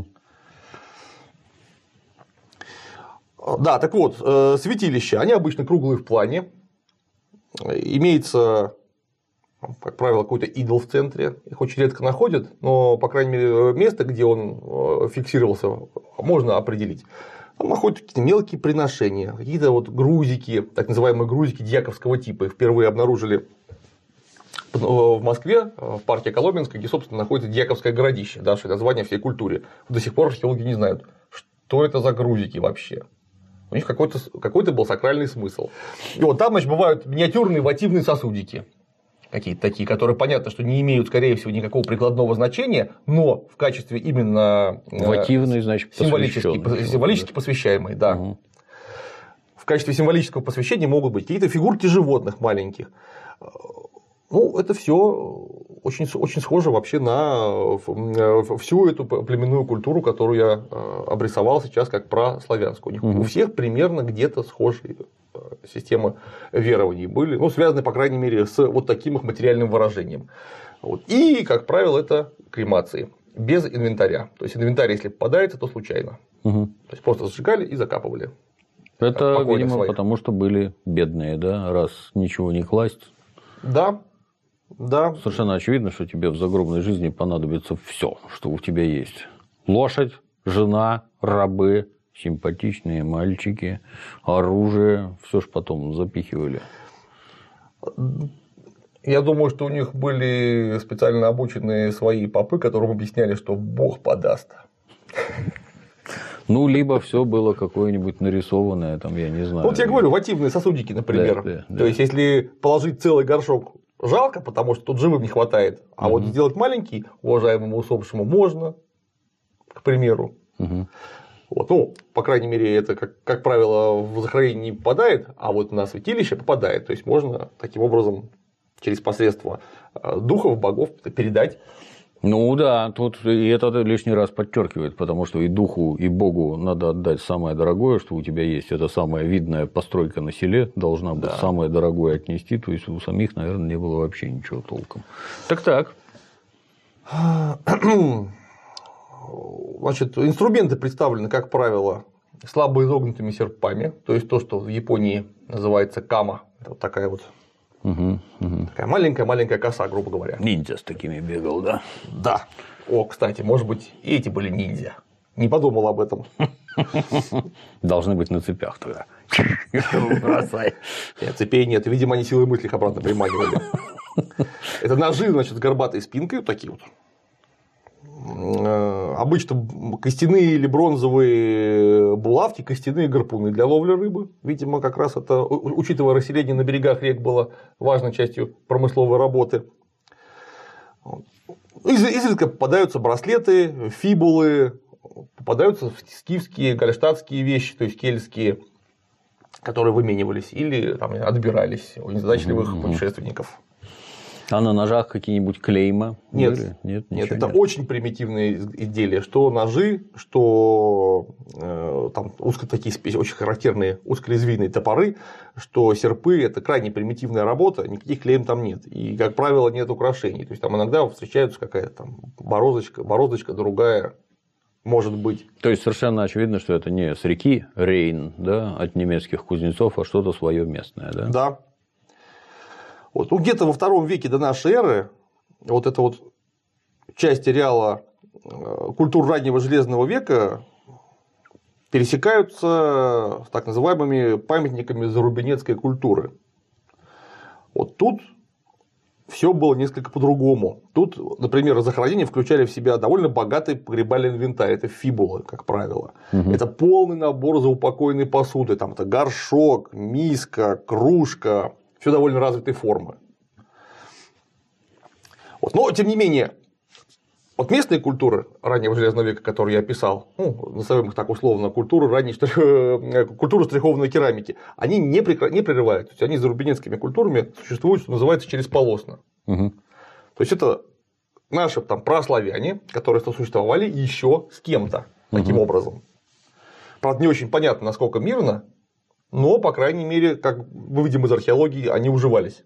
Да, так вот, святилища, они обычно круглые в плане, имеется как правило, какой-то идол в центре, их очень редко находят, но, по крайней мере, место, где он фиксировался, можно определить. Там находят какие-то мелкие приношения, какие-то вот грузики, так называемые грузики дьяковского типа. Их впервые обнаружили в Москве, в парке Коломенской, где, собственно, находится Дьяковское городище, давшее название всей культуре. До сих пор археологи не знают, что это за грузики вообще. У них какой-то, какой-то был сакральный смысл. И вот там, значит, бывают миниатюрные вативные сосудики. Какие-то такие, которые понятно, что не имеют, скорее всего, никакого прикладного значения, но в качестве именно вативный, значит, символически, символически да. посвящаемые, да. Угу. В качестве символического посвящения могут быть какие-то фигурки животных маленьких. Ну, это все очень, очень схоже вообще на всю эту племенную культуру, которую я обрисовал сейчас как прославянскую. У них угу. у всех примерно где-то схожие системы верований были, ну, связаны, по крайней мере, с вот таким их материальным выражением. Вот. И, как правило, это кремации без инвентаря. То есть инвентарь, если попадается, то случайно. Угу. То есть просто сжигали и закапывали. Это, видимо, своих. Потому что были бедные, да, раз ничего не класть. Да. Да. Совершенно очевидно, что тебе в загробной жизни понадобится все, что у тебя есть. Лошадь, жена, рабы, симпатичные мальчики, оружие, все ж потом запихивали. Я думаю, что у них были специально обученные свои попы, которым объясняли, что Бог подаст. Ну, либо все было какое-нибудь нарисованное, там, я не знаю. Вот я говорю, вативные сосудики, например. Да, да, да. То есть, если положить целый горшок, жалко, потому что тут живым не хватает. А угу. вот сделать маленький уважаемому усопшему можно, к примеру. Угу. Вот, ну, по крайней мере, это, как, как правило, в захоронение не попадает, а вот на святилище попадает. То есть, можно таким образом через посредство духов, богов передать. Ну да, тут и это лишний раз подчеркивает, потому что и духу, и богу надо отдать самое дорогое, что у тебя есть. Это самая видная постройка на селе должна быть, да. самое дорогое отнести. То есть, у самих, наверное, не было вообще ничего толком. Так-так. Значит, инструменты представлены, как правило, слабо изогнутыми серпами. То есть, то, что в Японии называется кама. Это вот такая вот угу, угу. такая маленькая-маленькая коса, грубо говоря. Ниндзя с такими бегал, да? Да. О, кстати, может быть, и эти были ниндзя. Не подумал об этом. Должны быть на цепях тогда. Нет, цепей нет. Видимо, они силой мысли их обратно приманивали. Это ножи, значит, с горбатой спинкой, вот такие вот. Обычно костяные или бронзовые булавки, костяные гарпуны для ловли рыбы. Видимо, как раз это, учитывая расселение на берегах рек, было важной частью промысловой работы. Изредка попадаются браслеты, фибулы, попадаются скифские, гальштадтские вещи, то есть кельтские, которые выменивались или там, отбирались у незадачливых mm-hmm. путешественников. А на ножах какие-нибудь клейма? Нет, были? нет, нет, это нет. Очень примитивные изделия, что ножи, что э, там узко, такие очень характерные узколезвийные топоры, что серпы – это крайне примитивная работа, никаких клейм там нет. И, как правило, нет украшений. То есть, там иногда встречаются какая-то там бороздочка, бороздочка другая, может быть. То есть, совершенно очевидно, что это не с реки Рейн, да, от немецких кузнецов, а что-то свое местное, да? Да. Вот, ну, где-то во втором веке до нашей эры вот эта вот часть ареала культур раннего железного века пересекаются с так называемыми памятниками зарубинецкой культуры. Вот тут все было несколько по-другому. Тут, например, захоронения включали в себя довольно богатый погребальный инвентарь. Это фибулы, как правило. Угу. Это полный набор заупокойной посуды. Там это горшок, миска, кружка. Все довольно развитой формы. Вот. Но, тем не менее, вот местные культуры раннего железного века, которые я описал, ну, назовем их так условно, культуры ранней культуры штрихованной керамики, они не, прекра... не прерывают. То есть, они за рубинецкими культурами существуют, что называется, чересполосно. Угу. То есть, это наши там, праславяне, которые существовали еще с кем-то таким угу. образом. Правда, не очень понятно, насколько мирно. Но, по крайней мере, как мы видим из археологии, они уживались.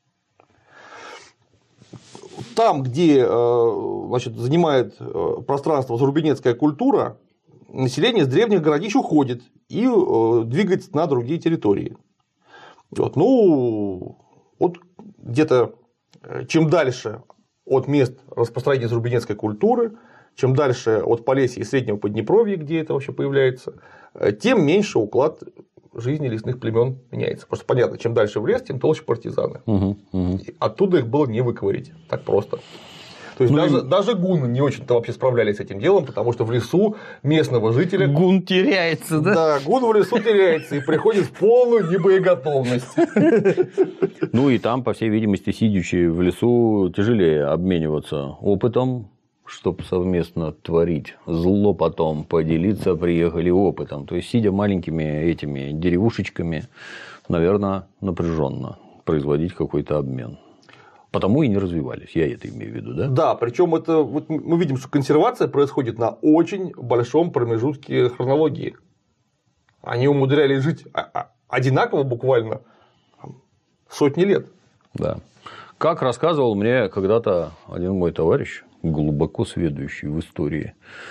Там, где значит, занимает пространство зарубинецкая культура, население с древних городищ уходит и двигается на другие территории. Вот, ну, вот где-то чем дальше от мест распространения зарубинецкой культуры, чем дальше от Полесья и Среднего Поднепровья, где это вообще появляется, тем меньше уклад жизни лесных племен меняется. Просто понятно, чем дальше в лес, тем толще партизаны. Угу, угу. Оттуда их было не выковырить так просто. То есть, ну, даже, и... даже гунны не очень-то вообще справлялись с этим делом, потому что в лесу местного жителя... Гун теряется, да? Да, гун в лесу теряется и приходит в полную небоеготовность. Ну и там, по всей видимости, сидячи в лесу, тяжелее обмениваться опытом, чтобы совместно творить зло, потом поделиться, приехали опытом. То есть, сидя маленькими этими деревушечками, наверное, напряженно производить какой-то обмен. Потому и не развивались, я это имею в виду, да? Да, причем это вот мы видим, что консервация происходит на очень большом промежутке хронологии. Они умудрялись жить одинаково буквально сотни лет. Да. Как рассказывал мне когда-то один мой товарищ, глубоко сведущий в истории,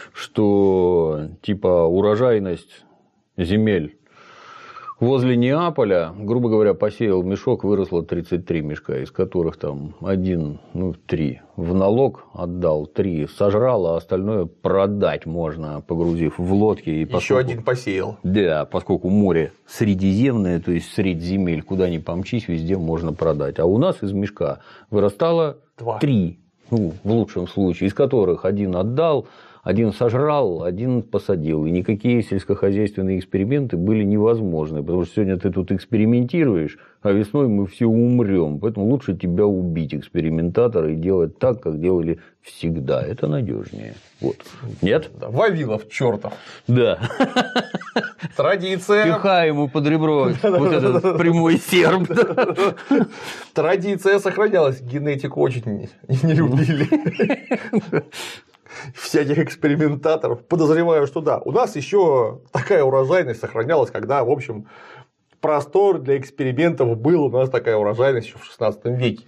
что типа урожайность земель возле Неаполя, грубо говоря, посеял мешок, выросло тридцать три мешка, из которых там один, ну, три в налог отдал, три сожрал, а остальное продать можно, погрузив в лодки. И поскольку... Еще один посеял. Да, поскольку море средиземное, то есть средь земель, куда ни помчись, везде можно продать. А у нас из мешка вырастало Два. три, ну, в лучшем случае, из которых один отдал, один сожрал, один посадил. И никакие сельскохозяйственные эксперименты были невозможны. Потому что сегодня ты тут экспериментируешь, а весной мы все умрем. Поэтому лучше тебя убить, экспериментатора, и делать так, как делали всегда. Это надежнее. Вот. Нет? Да, Вавилов чертов. Да. Традиция. Пихай ему под ребро вот этот прямой серп. Традиция сохранялась. Генетику очень не любили. Всяких экспериментаторов. Подозреваю, что да. У нас еще такая урожайность сохранялась, когда, в общем, простор для экспериментов был. У нас такая урожайность еще в шестнадцатом веке.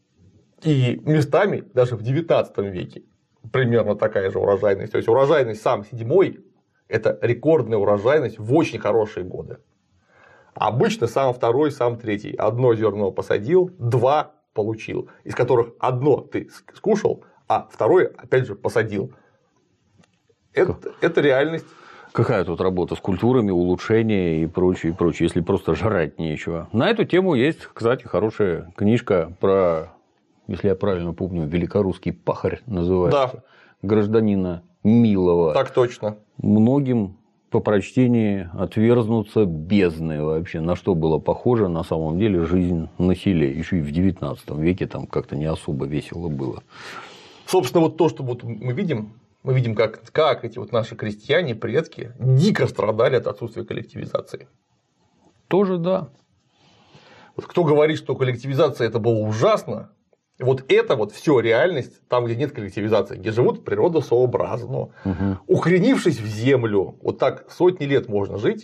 И местами даже в девятнадцатом веке примерно такая же урожайность. То есть, урожайность сам седьмой – это рекордная урожайность в очень хорошие годы. Обычно сам второй, сам третий. Одно зерно посадил, два получил, из которых одно ты скушал, а второй, опять же, посадил. Это, это реальность. Какая тут работа с культурами, улучшения и прочее, и прочее, если просто жрать нечего. На эту тему есть, кстати, хорошая книжка про, если я правильно помню, великорусский пахарь называется. Да. Гражданина Милова. Так точно. Многим по прочтении отверзнутся бездны вообще, на что было похоже на самом деле жизнь на селе. Еще и в девятнадцатом веке там как-то не особо весело было. Собственно, вот то, что вот мы видим, мы видим, как, как эти вот наши крестьяне, предки дико страдали от отсутствия коллективизации. Тоже да. Вот кто говорит, что коллективизация это было ужасно, вот это вот все реальность там, где нет коллективизации, где живут природосообразно, угу. укоренившись в землю, вот так сотни лет можно жить,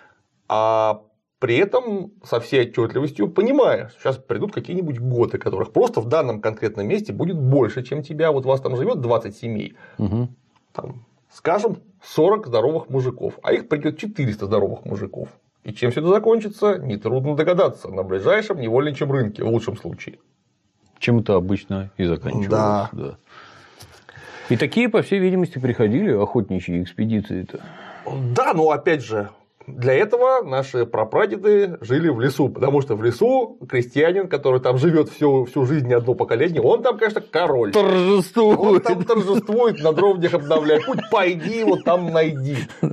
а при этом со всей отчетливостью понимая, что сейчас придут какие-нибудь готы, которых просто в данном конкретном месте будет больше, чем тебя. Вот у вас там живет двадцать семей, угу. там, скажем, сорок здоровых мужиков, а их придет четыреста здоровых мужиков. И чем все это закончится, нетрудно догадаться. На ближайшем невольничьем рынке, в лучшем случае. Чем это обычно и заканчивалось. Да. Да. И такие, по всей видимости, приходили охотничьи экспедиции-то. Да, но опять же. Для этого наши прапрадеды жили в лесу, потому что в лесу крестьянин, который там живет всю, всю жизнь, не одно поколение, он там, конечно, король. Торжествует. Он там торжествует, на дровнях обновляет. Путь пойди, вот там найди.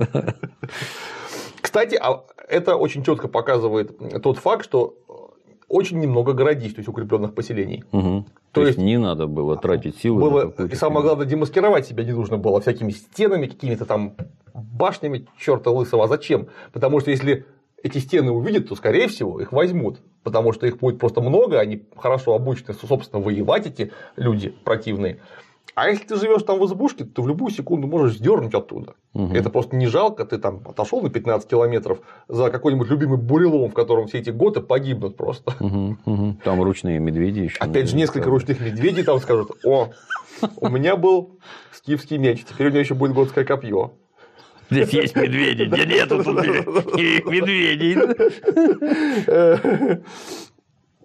Кстати, это очень четко показывает тот факт, что очень немного городищ, то есть укрепленных поселений. Угу. То, то есть не надо было тратить силы. Было, и самое главное, демаскировать себя не нужно было всякими стенами, какими-то там башнями черта лысого. А зачем? Потому что если эти стены увидят, то, скорее всего, их возьмут. Потому что их будет просто много, они хорошо обучены, собственно, воевать, эти люди противные. А если ты живешь там в избушке, то в любую секунду можешь сдернуть оттуда. Угу. Это просто не жалко, ты там отошел на пятнадцать километров за какой-нибудь любимый бурелом, в котором все эти готы погибнут просто. Угу, угу. Там ручные медведи еще. Опять же, несколько ручных медведей там скажут: о, у меня был скифский меч, теперь у меня еще будет готское копье. Здесь есть медведи, где нету тут никаких медведей.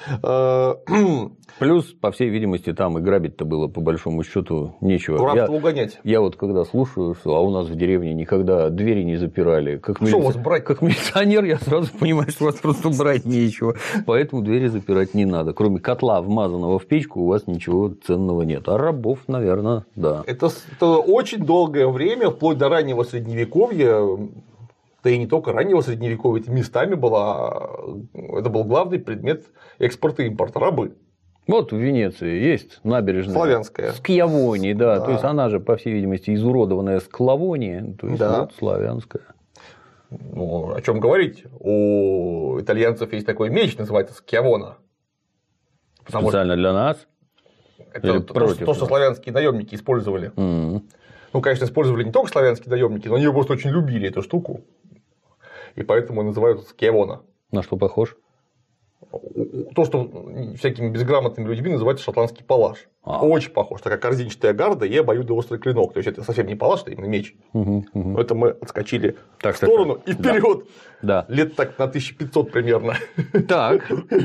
Плюс, по всей видимости, там и грабить-то было, по большому счету, нечего. В рабство угонять. Я вот когда слушаю, что а у нас в деревне никогда двери не запирали. Как, что милиция... у вас брать? Как милиционер я сразу понимаю, что у вас просто брать нечего. Поэтому двери запирать не надо. Кроме котла, вмазанного в печку, у вас ничего ценного нет. А рабов, наверное, да. Это, это очень долгое время, вплоть до раннего Средневековья, да и не только раннего Средневековья, это местами была, это был главный предмет экспорта и импорта – рабы. Вот в Венеции есть набережная. Славянская. Склавония, да. Да. То есть она же, по всей видимости, изуродованная Склавония. То есть да. вот славянская. Ну, о чем говорить? У итальянцев есть такой меч, называется Скьявона. Специально для нас? Это то, то, то, что славянские наемники использовали. Mm-hmm. Ну, конечно, использовали не только славянские наемники, но они просто очень любили эту штуку. И поэтому называют Скьявона. На что похож? То, что всякими безграмотными людьми называется шотландский палаш. А. Очень похож. Такая корзинчатая гарда и обоюдоострый клинок. То есть это совсем не палаш, это именно меч. Угу, угу. Но это мы отскочили так, в сторону так, и вперед. Да. Лет так на тысяча пятьсот примерно. Так.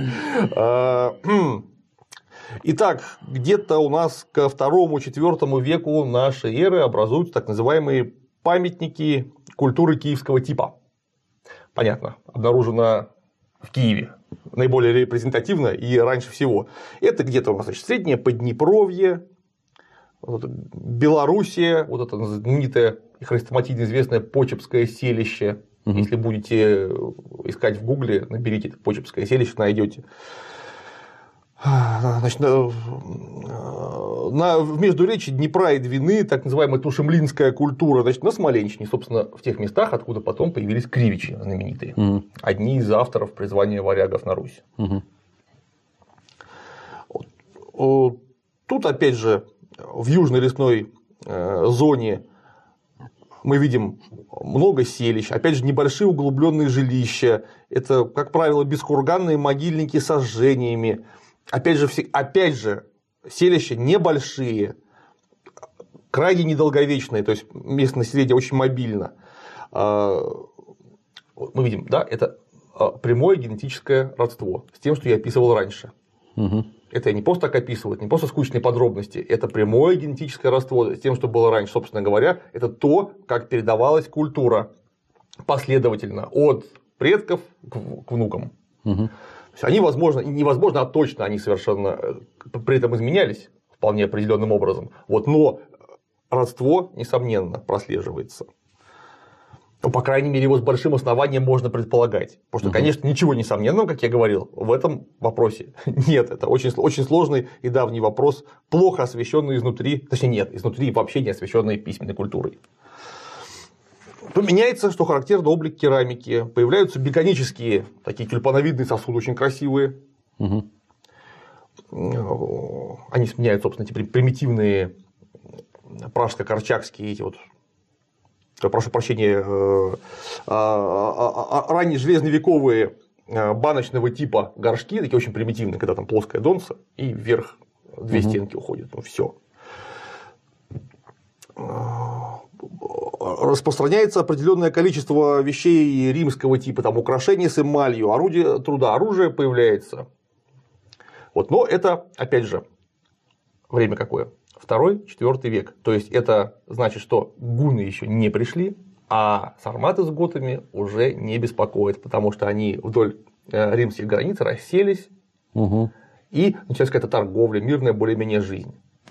Итак, где-то у нас ко второму-четвёртому веку нашей эры образуются так называемые памятники культуры киевского типа. Понятно, обнаружено в Киеве. Наиболее репрезентативно и раньше всего. Это где-то у нас, значит, Среднее Поднепровье, вот Белоруссия, вот это знаменитое и хрестоматийно известное Почепское селище. Угу. Если будете искать в Гугле, наберите это Почепское селище, найдете. Значит, на, на, в междуречии Днепра и Двины так называемая тушемлинская культура, значит, на Смоленщине, собственно, в тех местах, откуда потом появились кривичи знаменитые, угу. Одни из авторов призвания варягов на Русь. Угу. Тут, опять же, в южной лесной зоне мы видим много селищ, опять же, небольшие углубленные жилища, это, как правило, бескурганные могильники с сожжениями. Опять же, опять же, селища небольшие, крайне недолговечные, то есть местное население очень мобильно. Мы видим, да, это прямое генетическое родство с тем, что я описывал раньше. Угу. Это я не просто так описываю, это не просто скучные подробности, это прямое генетическое родство с тем, что было раньше. Собственно говоря, это то, как передавалась культура последовательно от предков к внукам. Угу. То есть они, возможно, невозможно, а точно они совершенно при этом изменялись вполне определенным образом. Вот, но родство, несомненно, прослеживается. Ну, по крайней мере, его с большим основанием можно предполагать. Потому что, угу. конечно, ничего несомненного, как я говорил, в этом вопросе нет. Это очень, очень сложный и давний вопрос, плохо освещенный изнутри, точнее, нет, изнутри вообще не освещенный письменной культурой. Поменяется, что характерно, облик керамики. Появляются беконические, такие тюльпановидные сосуды, очень красивые. Угу. Они сменяют, собственно, эти примитивные пражско-корчакские эти вот. Прошу прощения, ранние железновековые баночного типа горшки, такие очень примитивные, когда там плоская донца, и вверх две угу. стенки уходят. Ну, все. Распространяется определенное количество вещей римского типа, там украшения с эмалью, орудие труда, оружие появляется. Вот, но это, опять же, время какое? Второй, четвёртый век. То есть это значит, что гунны еще не пришли, а сарматы с готами уже не беспокоят, потому что они вдоль римских границ расселись, угу. и началась какая-то торговля, мирная более-менее жизнь.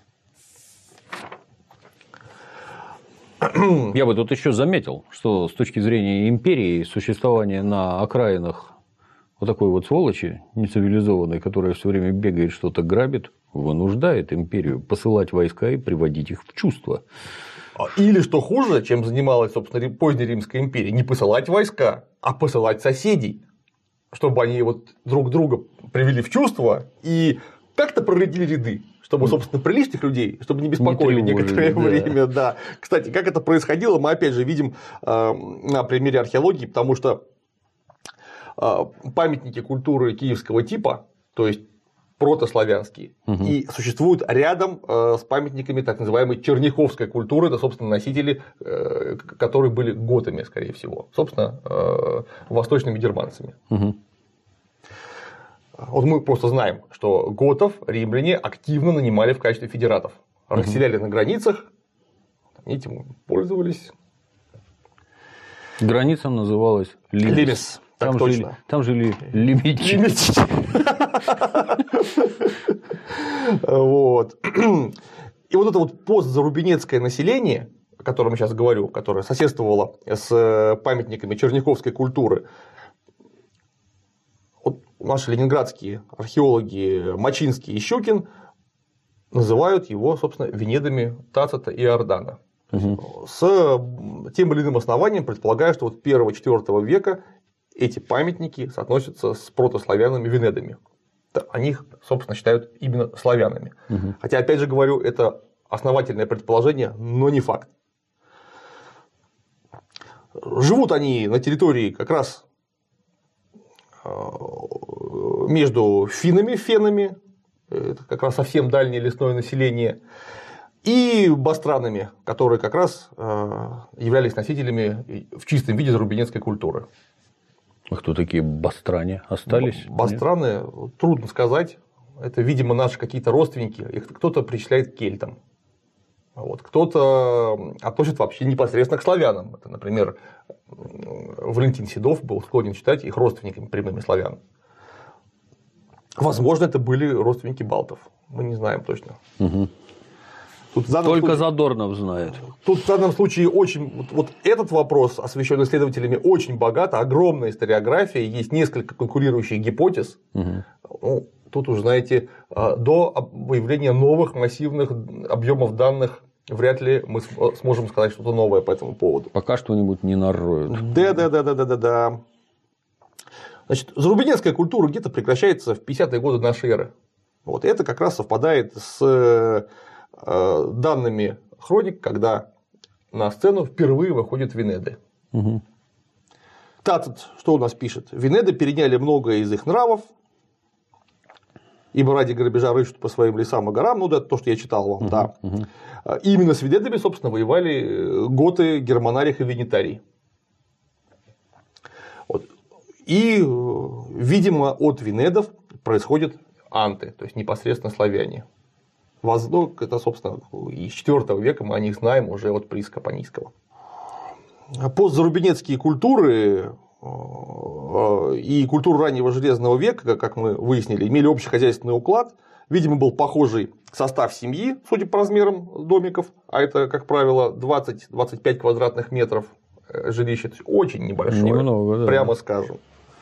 Я бы тут еще заметил, что с точки зрения империи существование на окраинах вот такой вот сволочи нецивилизованной, которая все время бегает, что-то грабит, вынуждает империю посылать войска и приводить их в чувство. Или, что хуже, чем занималась, собственно, поздняя Римская империя, не посылать войска, а посылать соседей, чтобы они вот друг друга привели в чувство и как-то проредили ряды, чтобы, собственно, приличных людей, чтобы не беспокоили не некоторое да. время. Да. Кстати, как это происходило, мы опять же видим на примере археологии, потому что памятники культуры киевского типа, то есть протославянские, угу. и существуют рядом с памятниками так называемой черняховской культуры, это, собственно, носители, которые были готами, скорее всего, собственно, восточными германцами. Угу. Вот мы просто знаем, что готов римляне активно нанимали в качестве федератов. Расселяли угу. на границах, они этим пользовались. Граница называлась Лимес. Лимес. Так там, точно. Жили, там жили лимитчики. Лимитчики. Вот. И вот это вот постзарубинецкое население, о котором я сейчас говорю, которое соседствовало с памятниками черняховской культуры, вот наши ленинградские археологи Мачинский и Щукин называют его, собственно, Венедами Тацита и Иордана. Угу. С тем или иным основанием предполагаю, что вот первого-четвёртого века эти памятники соотносятся с протославянами Венедами. Они их, собственно, считают именно славянами. Угу. Хотя, опять же говорю, это основательное предположение, но не факт. Живут они на территории как раз между финнами, фенами, это как раз совсем дальнее лесное население, и бастранами, которые как раз являлись носителями в чистом виде зарубинецкой культуры. А кто такие бастране? Остались? Бастраны, нет? Трудно сказать. Это, видимо, наши какие-то родственники. Их кто-то причисляет к кельтам. Вот. Кто-то относит вообще непосредственно к славянам. Это, например, Валентин Седов был склонен считать их родственниками прямыми славян. Возможно, это были родственники балтов. Мы не знаем точно. Угу. Тут Только случае, Задорнов знает. Тут в данном случае очень. Вот, вот этот вопрос, освещенный исследователями, очень богат, огромная историография, есть несколько конкурирующих гипотез. Угу. Ну, тут уже, знаете, до выявления новых массивных объемов данных вряд ли мы сможем сказать что-то новое по этому поводу. Пока что-нибудь не нароют. Да, да, да, да, да, да, да. Значит, зарубинецкая культура где-то прекращается в пятидесятые годы нашей эры. Вот это как раз совпадает с данными хроник, когда на сцену впервые выходят Венеды. Угу. Тацит что у нас пишет? Венеды переняли многое из их нравов, ибо ради грабежа рыщут по своим лесам и горам. Ну, да, это то, что я читал вам. Угу. Да. Угу. И именно с Венедами, собственно, воевали готы, Германарих и Венетарий. Вот. И, видимо, от Венедов происходят анты, то есть непосредственно славяне. Воздок, это, собственно, из четвёртого века мы о них знаем уже от прииска Панийского. Постзарубинецкие культуры и культура раннего железного века, как мы выяснили, имели общехозяйственный уклад. Видимо, был похожий состав семьи, судя по размерам домиков, а это, как правило, двадцать-двадцать пять квадратных метров жилища, то есть очень небольшое, немного, да. Прямо скажем.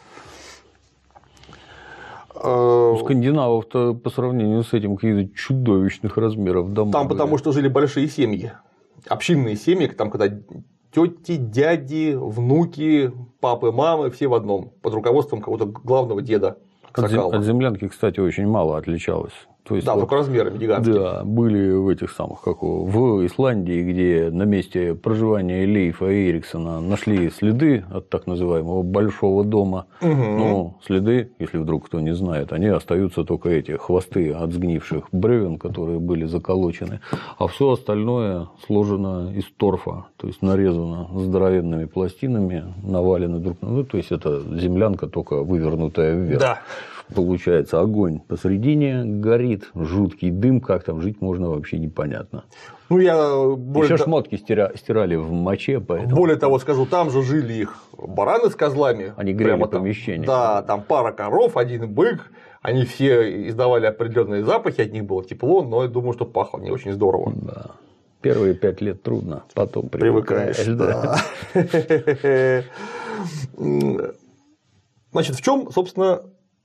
У скандинавов-то по сравнению с этим каких-то чудовищных размеров дома. Там были. Потому что жили большие семьи, общинные семьи, там когда тети, дяди, внуки, папы, мамы, все в одном, под руководством какого-то главного деда. От, зем... от землянки, кстати, очень мало отличалось. То есть, да, вот, только размерами гигантскими. Да, были в этих самых, как в Исландии, где на месте проживания Лейфа и Эриксона нашли следы от так называемого большого дома. Угу. Ну, следы, если вдруг кто не знает, они остаются только эти хвосты от сгнивших бревен, которые были заколочены, а все остальное сложено из торфа, то есть нарезано здоровенными пластинами, навалено друг на друга. То есть это землянка, только вывернутая вверх. Да. Получается, огонь посередине горит, жуткий дым, как там жить можно, вообще непонятно. Ну, я более Еще т... шмотки стира... стирали в моче, поэтому. Более того, скажу, там же жили их бараны с козлами. Они грели помещение. Да, там пара коров, один бык, они все издавали определенные запахи, от них было тепло, но я думаю, что пахло не очень здорово. Да. Первые пять лет трудно, потом привыкаешь. Привыкаешь, да. Значит, в чем, собственно,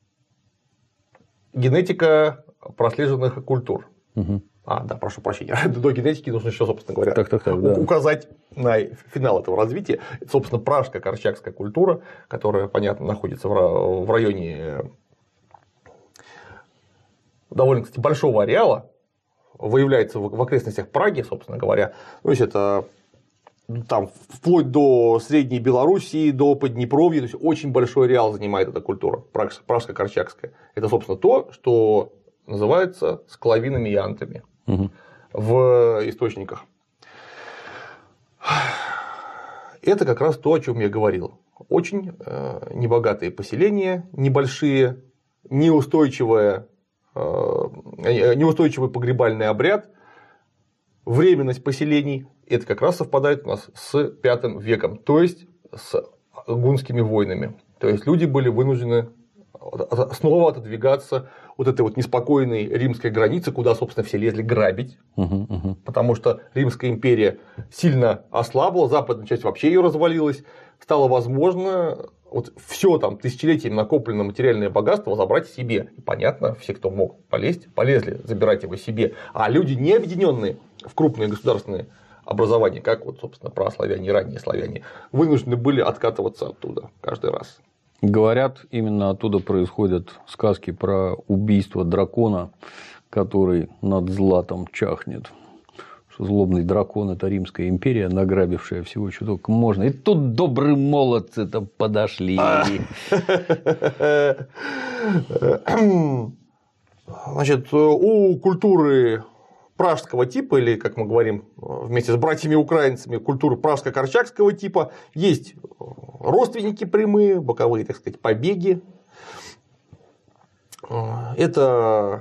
генетика прослеженных культур? Угу. А, да, прошу прощения. До генетики нужно еще, собственно говоря, так, так, так, да. указать на финал этого развития. Это, собственно, пражская корчакская культура, которая, понятно, находится в районе довольно, кстати, большого ареала, выявляется в окрестностях Праги, собственно говоря. То есть это там вплоть до Средней Белоруссии, до Поднепровья, то есть очень большой ареал занимает эта культура, пражско-корчакская. Это, собственно, то, что называется склавинами и антами угу. в источниках. Это как раз то, о чем я говорил. Очень небогатые поселения, небольшие, неустойчивая, неустойчивый погребальный обряд, временность поселений. Это как раз совпадает у нас с пятым веком, то есть с гунскими войнами. То есть люди были вынуждены снова отодвигаться от этой вот неспокойной римской границы, куда, собственно, все лезли грабить, uh-huh, uh-huh. потому что Римская империя сильно ослабла, западная часть вообще ее развалилась, стало возможно вот все там тысячелетиями накопленное материальное богатство забрать себе. И понятно, все, кто мог полезть, полезли забирать его себе, а люди, не объединенные в крупные государственные образования, как вот, собственно, праславяне и ранние славяне, вынуждены были откатываться оттуда каждый раз. Говорят, именно оттуда происходят сказки про убийство дракона, который над златом чахнет. Что злобный дракон – это Римская империя, награбившая всего, что только можно. И тут добрые молодцы-то подошли. Значит, у культуры пражского типа, или, как мы говорим вместе с братьями-украинцами, культуры пражско-корчагского типа, есть родственники прямые, боковые, так сказать, побеги. Это,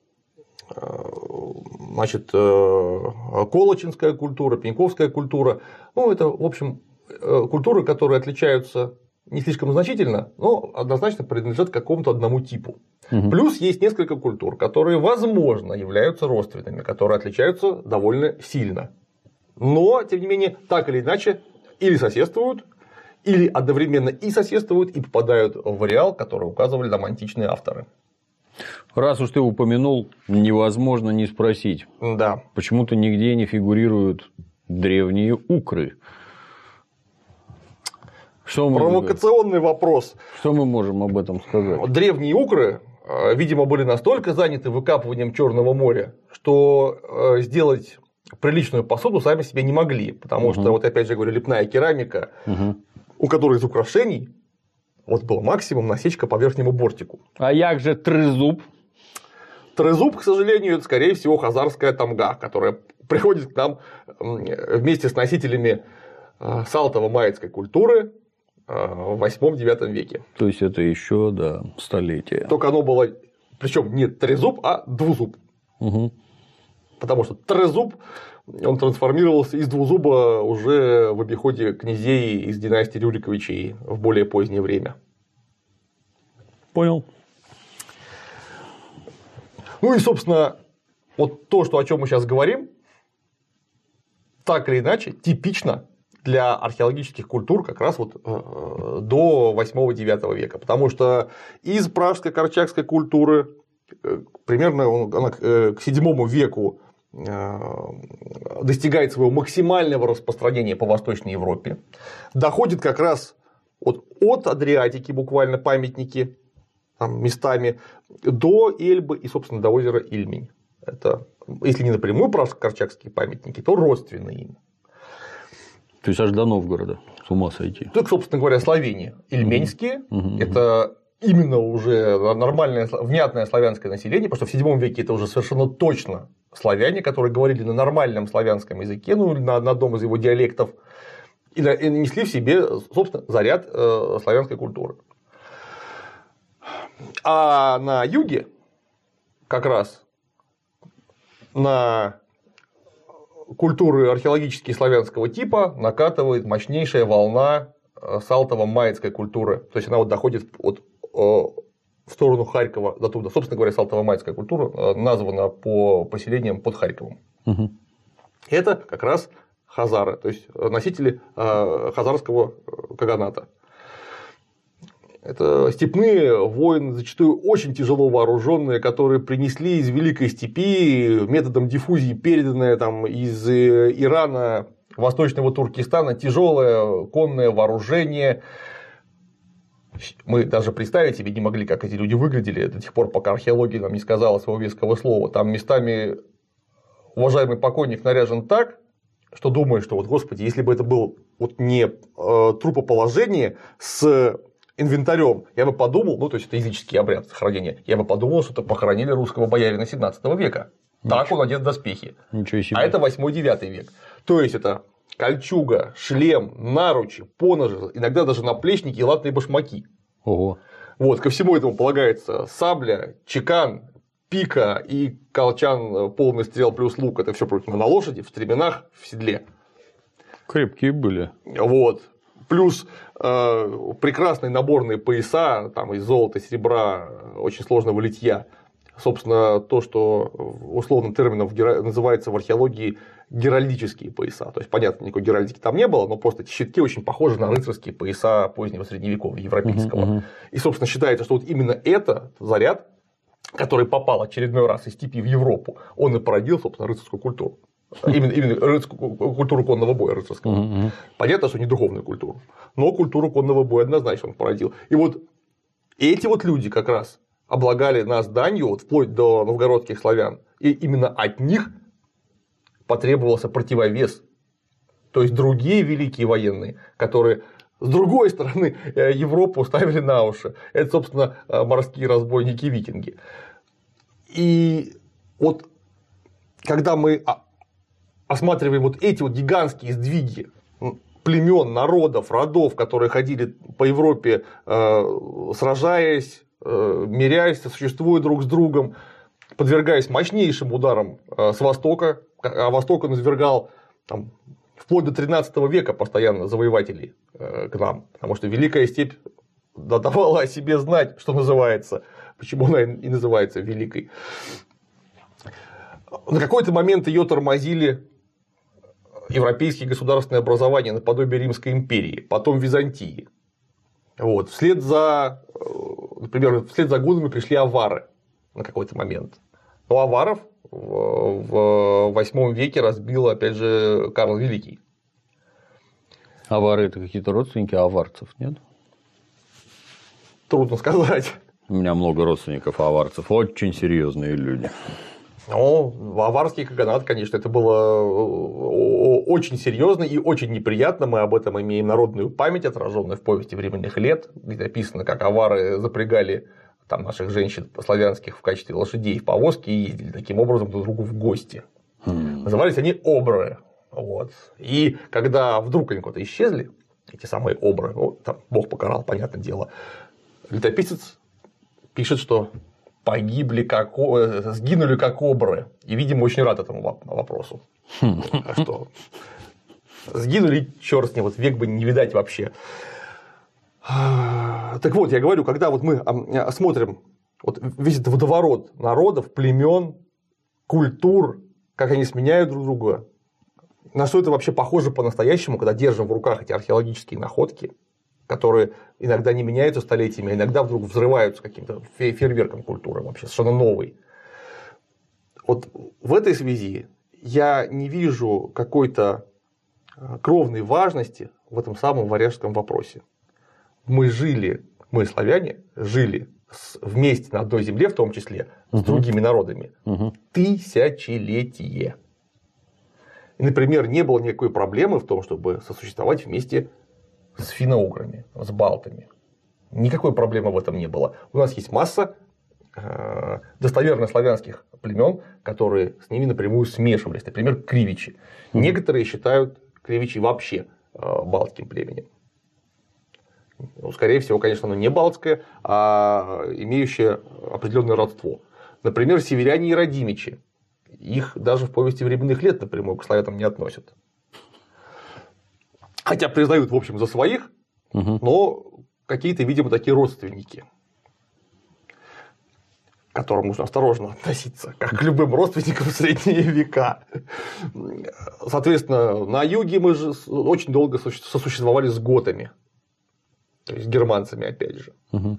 значит, колочинская культура, пеньковская культура. Ну, это, в общем, культуры, которые отличаются не слишком значительно, но однозначно принадлежат к какому-то одному типу. Угу. Плюс есть несколько культур, которые, возможно, являются родственными, которые отличаются довольно сильно. Но, тем не менее, так или иначе, или соседствуют, или одновременно и соседствуют, и попадают в ареал, который указывали нам античные авторы. Раз уж ты упомянул, невозможно не спросить. Да. Почему-то нигде не фигурируют древние укры. Что мы... Провокационный вопрос. Что мы можем об этом сказать? Древние укры, видимо, были настолько заняты выкапыванием Черного моря, что сделать приличную посуду сами себе не могли. Потому угу. что, вот опять же говорю, лепная керамика, угу. у которой из украшений вот был максимум насечка по верхнему бортику. А як же трезуб? Трезуб, к сожалению, это, скорее всего, хазарская тамга, которая приходит к нам вместе с носителями салтово-маецкой культуры в восьмом-девятом веке. То есть это еще да, столетие. Только оно было, причем не трезуб, а двузуб. Угу. Потому что трезуб, он трансформировался из двузуба уже в обиходе князей из династии Рюриковичей в более позднее время. Понял. Ну и, собственно, вот то, что, о чем мы сейчас говорим, так или иначе, типично для археологических культур как раз вот до восьмого-девятого века. Потому что из пражско-корчагской культуры примерно она к седьмому веку достигает своего максимального распространения по Восточной Европе, доходит как раз от, от Адриатики, буквально памятники там, местами, до Эльбы и, собственно, до озера Ильмень. Это, если не напрямую пражско-корчагские памятники, то родственные им. То есть аж до Новгорода, с ума сойти. Так, собственно говоря, Словения. Ильменские угу. – это именно уже нормальное, внятное славянское население, потому что в седьмом веке это уже совершенно точно славяне, которые говорили на нормальном славянском языке, ну, на, на одном из его диалектов, и, и несли в себе, собственно, заряд э, славянской культуры. А на юге как раз на культуры археологические славянского типа накатывает мощнейшая волна салтово-маецкой культуры. То есть она вот доходит от, в сторону Харькова до туда. Собственно говоря, салтово-маецкая культура названа по поселениям под Харьковом. Угу. Это как раз хазары, то есть носители хазарского каганата. Это степные воины, зачастую очень тяжело вооруженные, которые принесли из Великой Степи методом диффузии, переданное там из Ирана, Восточного Туркестана, тяжелое конное вооружение. Мы даже представить себе не могли, как эти люди выглядели до тех пор, пока археология нам не сказала своего веского слова. Там местами уважаемый покойник наряжен так, что думаешь, что вот, господи, если бы это было вот не э, трупоположение с инвентарем, я бы подумал, ну, то есть это языческий обряд сохранения, я бы подумал, что это похоронили русского боярина семнадцатого века. Ничего. Так он одет в доспехи. Ничего себе. А это восьмой-девятый век. То есть это кольчуга, шлем, наручи, поножи, иногда даже наплечники и латные башмаки. Ого. Вот, ко всему этому полагается сабля, чекан, пика и колчан, полный стрел плюс лук. Это все против на лошади, в стременах, в седле. Крепкие были. Вот. Плюс э, прекрасные наборные пояса там, из золота, серебра, очень сложного литья. Собственно, то, что условным термином называется в археологии геральдические пояса. То есть, понятно, никакой геральдики там не было, но просто эти щитки очень похожи на рыцарские пояса позднего средневековья, европейского. Uh-huh, uh-huh. И, собственно, считается, что вот именно этот заряд, который попал очередной раз из степи в Европу, он и породил, собственно, рыцарскую культуру. Именно, именно рыцарскую культуру конного боя рыцарского. Uh-huh. Понятно, что не духовную культуру, но культуру конного боя однозначно он породил. И вот эти вот люди как раз облагали нас данью, вот, вплоть до новгородских славян, и именно от них потребовался противовес. То есть другие великие военные, которые с другой стороны Европу ставили на уши. Это, собственно, морские разбойники-викинги. И вот когда мы осматриваем вот эти вот гигантские сдвиги племен, народов, родов, которые ходили по Европе, сражаясь, миряясь, существуя друг с другом, подвергаясь мощнейшим ударам с востока, а восток он извергал там, вплоть до тринадцатого века постоянно завоевателей к нам, потому что Великая степь давала о себе знать, что называется, почему она и называется Великой. На какой-то момент ее тормозили европейские государственные образования наподобие Римской империи, потом Византии. Вот. Вслед за, например, вслед за гуннами пришли авары на какой-то момент. Но аваров в восьмом веке разбил, опять же, Карл Великий. Авары – это какие-то родственники аварцев, нет? Трудно сказать. У меня много родственников аварцев, очень серьезные люди. Ну, аварский каганат, конечно, это было очень серьезно и очень неприятно. Мы об этом имеем народную память, отраженную в повести временных лет, где написано, как авары запрягали там, наших женщин славянских в качестве лошадей в повозки и ездили таким образом друг к другу в гости. Hmm. Назывались они обры. Вот. И когда вдруг они куда-то исчезли, эти самые обры, ну, там Бог покарал, понятное дело, летописец пишет, что погибли как, сгинули как обры. И, видимо, очень рад этому вопросу. А что? Сгинули, черт с ним, вот век бы не видать вообще. Так вот, я говорю, когда вот мы осмотрим вот весь этот водоворот народов, племен, культур, как они сменяют друг друга, на что это вообще похоже по-настоящему, когда держим в руках эти археологические находки, которые иногда не меняются столетиями, а иногда вдруг взрываются каким-то фейерверком культуры, вообще совершенно новой. Вот в этой связи я не вижу какой-то кровной важности в этом самом варяжском вопросе. Мы жили, мы, славяне, жили вместе на одной земле, в том числе, с угу. другими народами, угу. тысячелетие. И, например, не было никакой проблемы в том, чтобы сосуществовать вместе с финно-уграми, с балтами. Никакой проблемы в этом не было. У нас есть масса э, достоверно славянских племен, которые с ними напрямую смешивались. Например, кривичи. Mm-hmm. Некоторые считают кривичи вообще э, балтским племенем. Ну, скорее всего, конечно, оно не балтское, а имеющее определенное родство. Например, северяне и радимичи. Их даже в повести временных лет напрямую к славянам не относят. Хотя признают, в общем, за своих, угу. но какие-то, видимо, такие родственники, к которым нужно осторожно относиться, как к любым родственникам в средние века. Соответственно, на юге мы же очень долго сосуществовали с готами, то есть с германцами, опять же. Угу.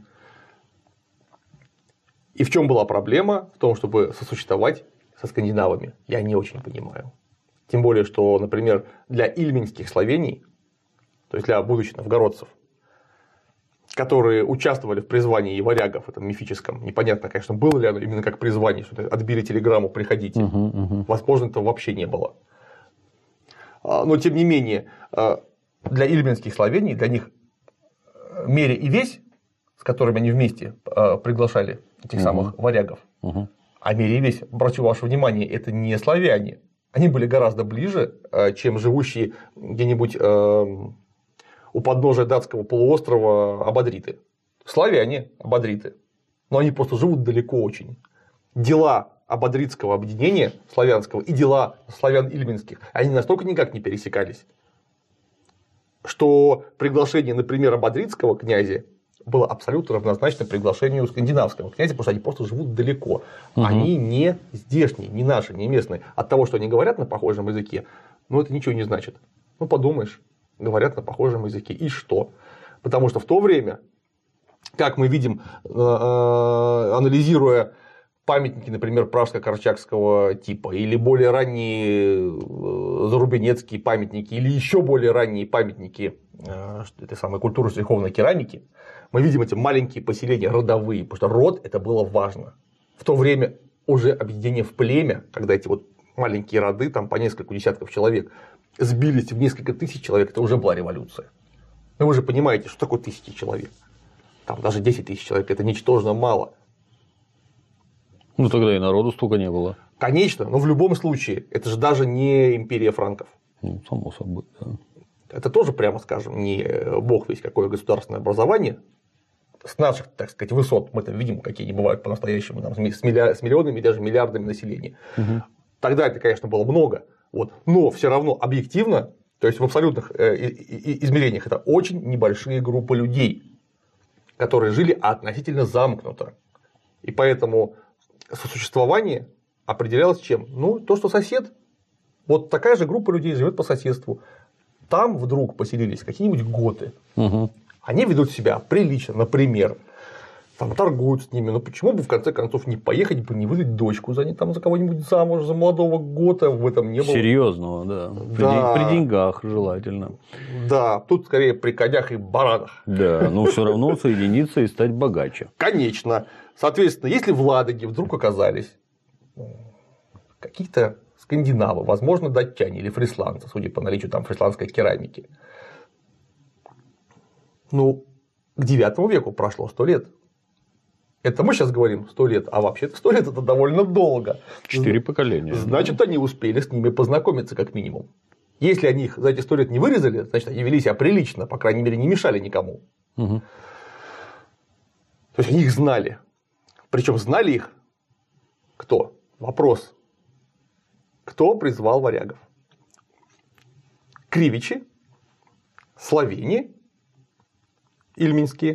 И в чем была проблема? В том, чтобы сосуществовать со скандинавами. Я не очень понимаю. Тем более, что, например, для ильменских словений, то есть для будущих новгородцев, которые участвовали в призвании варягов, этом мифическом, непонятно, конечно, было ли оно именно как призвание, что отбили телеграмму, приходите. Uh-huh, uh-huh. Возможно, этого вообще не было. Но, тем не менее, для ильменских словений, для них мере и весь, с которыми они вместе приглашали этих uh-huh. самых варягов, uh-huh. а мере и весь, обращу ваше внимание, это не славяне. Они были гораздо ближе, чем живущие где-нибудь у подножия датского полуострова абадриты. То славяне, абадриты. Но они просто живут далеко очень. Дела абадритского объединения славянского и дела славян-ильминских, они настолько никак не пересекались, что приглашение, например, абадритского князя было абсолютно равнозначно приглашению скандинавского князя, потому что они просто живут далеко. Угу. Они не здешние, не наши, не местные. От того, что они говорят на похожем языке, ну, это ничего не значит. Ну, подумаешь, говорят на похожем языке. И что? Потому что в то время, как мы видим, анализируя памятники, например, пражско-корчакского типа, или более ранние зарубинецкие памятники, или еще более ранние памятники этой самой культуры штрихованной керамики, мы видим эти маленькие поселения родовые, потому что род это было важно. В то время уже объединение в племя, когда эти вот маленькие роды, там по несколько десятков человек, сбились в несколько тысяч человек, это уже была революция. Но вы же понимаете, что такое тысячи человек. Там даже десять тысяч человек, это ничтожно мало. Ну тогда и народу столько не было. Конечно, но в любом случае, это же даже не империя франков. Ну, само собой, да. Это тоже, прямо скажем, не бог весть какое государственное образование. С наших, так сказать, высот мы-то видим, какие они бывают по-настоящему, там, с миллионами и даже миллиардами населения. Угу. Тогда это, конечно, было много. Вот. Но все равно объективно, то есть в абсолютных измерениях, это очень небольшие группы людей, которые жили относительно замкнуто. И поэтому сосуществование определялось чем? Ну, то, что сосед. Вот такая же группа людей живет по соседству. Там вдруг поселились какие-нибудь готы. Угу. Они ведут себя прилично, например, там торгуют с ними. Но почему бы в конце концов не поехать бы, не выдать дочку за, там, за кого-нибудь замуж, за молодого гота, в этом не было. Серьезного, да. да. При, при деньгах желательно. Да, тут скорее при конях и баранах. Да, но все равно соединиться и стать богаче. Конечно. Соответственно, если в Ладоге вдруг оказались какие-то скандинавы, возможно, датчане или фрисландцы, судя по наличию там фрисландской керамики, ну, к девятому веку прошло сто лет. Это мы сейчас говорим сто лет, а вообще-то сто лет это довольно долго. Четыре поколения. Значит, они успели с ними познакомиться, как минимум. Если они их за эти сто лет не вырезали, значит, они вели себя прилично, по крайней мере, не мешали никому. Угу. То есть они их знали. Причем знали их кто? Вопрос. Кто призвал варягов? Кривичи, словени, ильминские,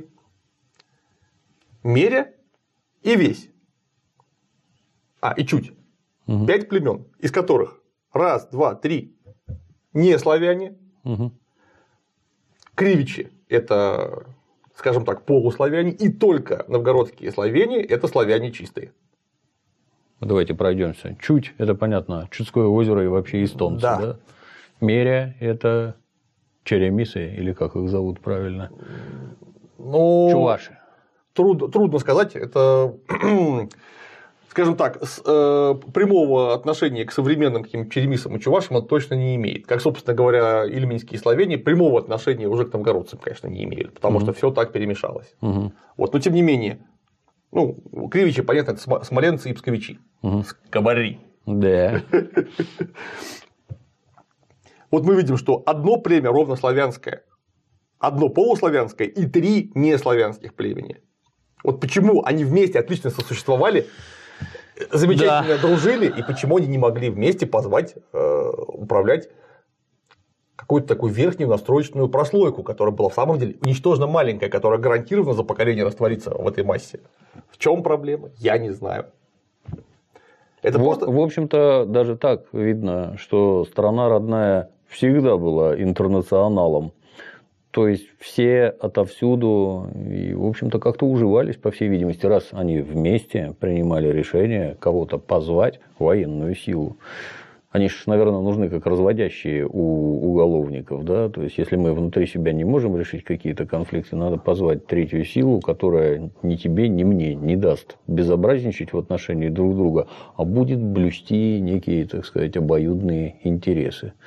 меря и весь. А, и чуть. Угу. Пять племен, из которых раз, два, три не славяне. Угу. Кривичи – это, скажем так, полуславяне, и только новгородские словени – это славяне чистые. Давайте пройдемся. Чуть – это понятно, Чудское озеро и вообще эстонцы. Да. Да? Меря – это черемисы, или как их зовут правильно? Ну, чуваши. Труд, трудно сказать. Это, скажем так, с, э, прямого отношения к современным каким-то черемисам и чувашам это точно не имеет. Как, собственно говоря, ильминские словени прямого отношения уже к новгородцам, конечно, не имеют, потому угу. что все так перемешалось. Угу. Вот, но тем не менее, ну, кривичи, понятно, это смоленцы и псковичи. Угу. Скобари. Да. Вот мы видим, что одно племя ровно славянское, одно полуславянское и три неславянских племени. Вот почему они вместе отлично сосуществовали, замечательно да. дружили, и почему они не могли вместе позвать э, управлять какую-то такую верхнюю настроечную прослойку, которая была в самом деле ничтожно маленькая, которая гарантированно за поколение растворится в этой массе. В чем проблема? Я не знаю. Это в, просто... в общем-то, даже так видно, что страна родная всегда была интернационалом. То есть все отовсюду и, в общем-то, как-то уживались, по всей видимости, раз они вместе принимали решение кого-то позвать в военную силу. Они же, наверное, нужны как разводящие у уголовников, да, то есть если мы внутри себя не можем решить какие-то конфликты, надо позвать третью силу, которая ни тебе, ни мне не даст безобразничать в отношении друг друга, а будет блюсти некие, так сказать, обоюдные интересы.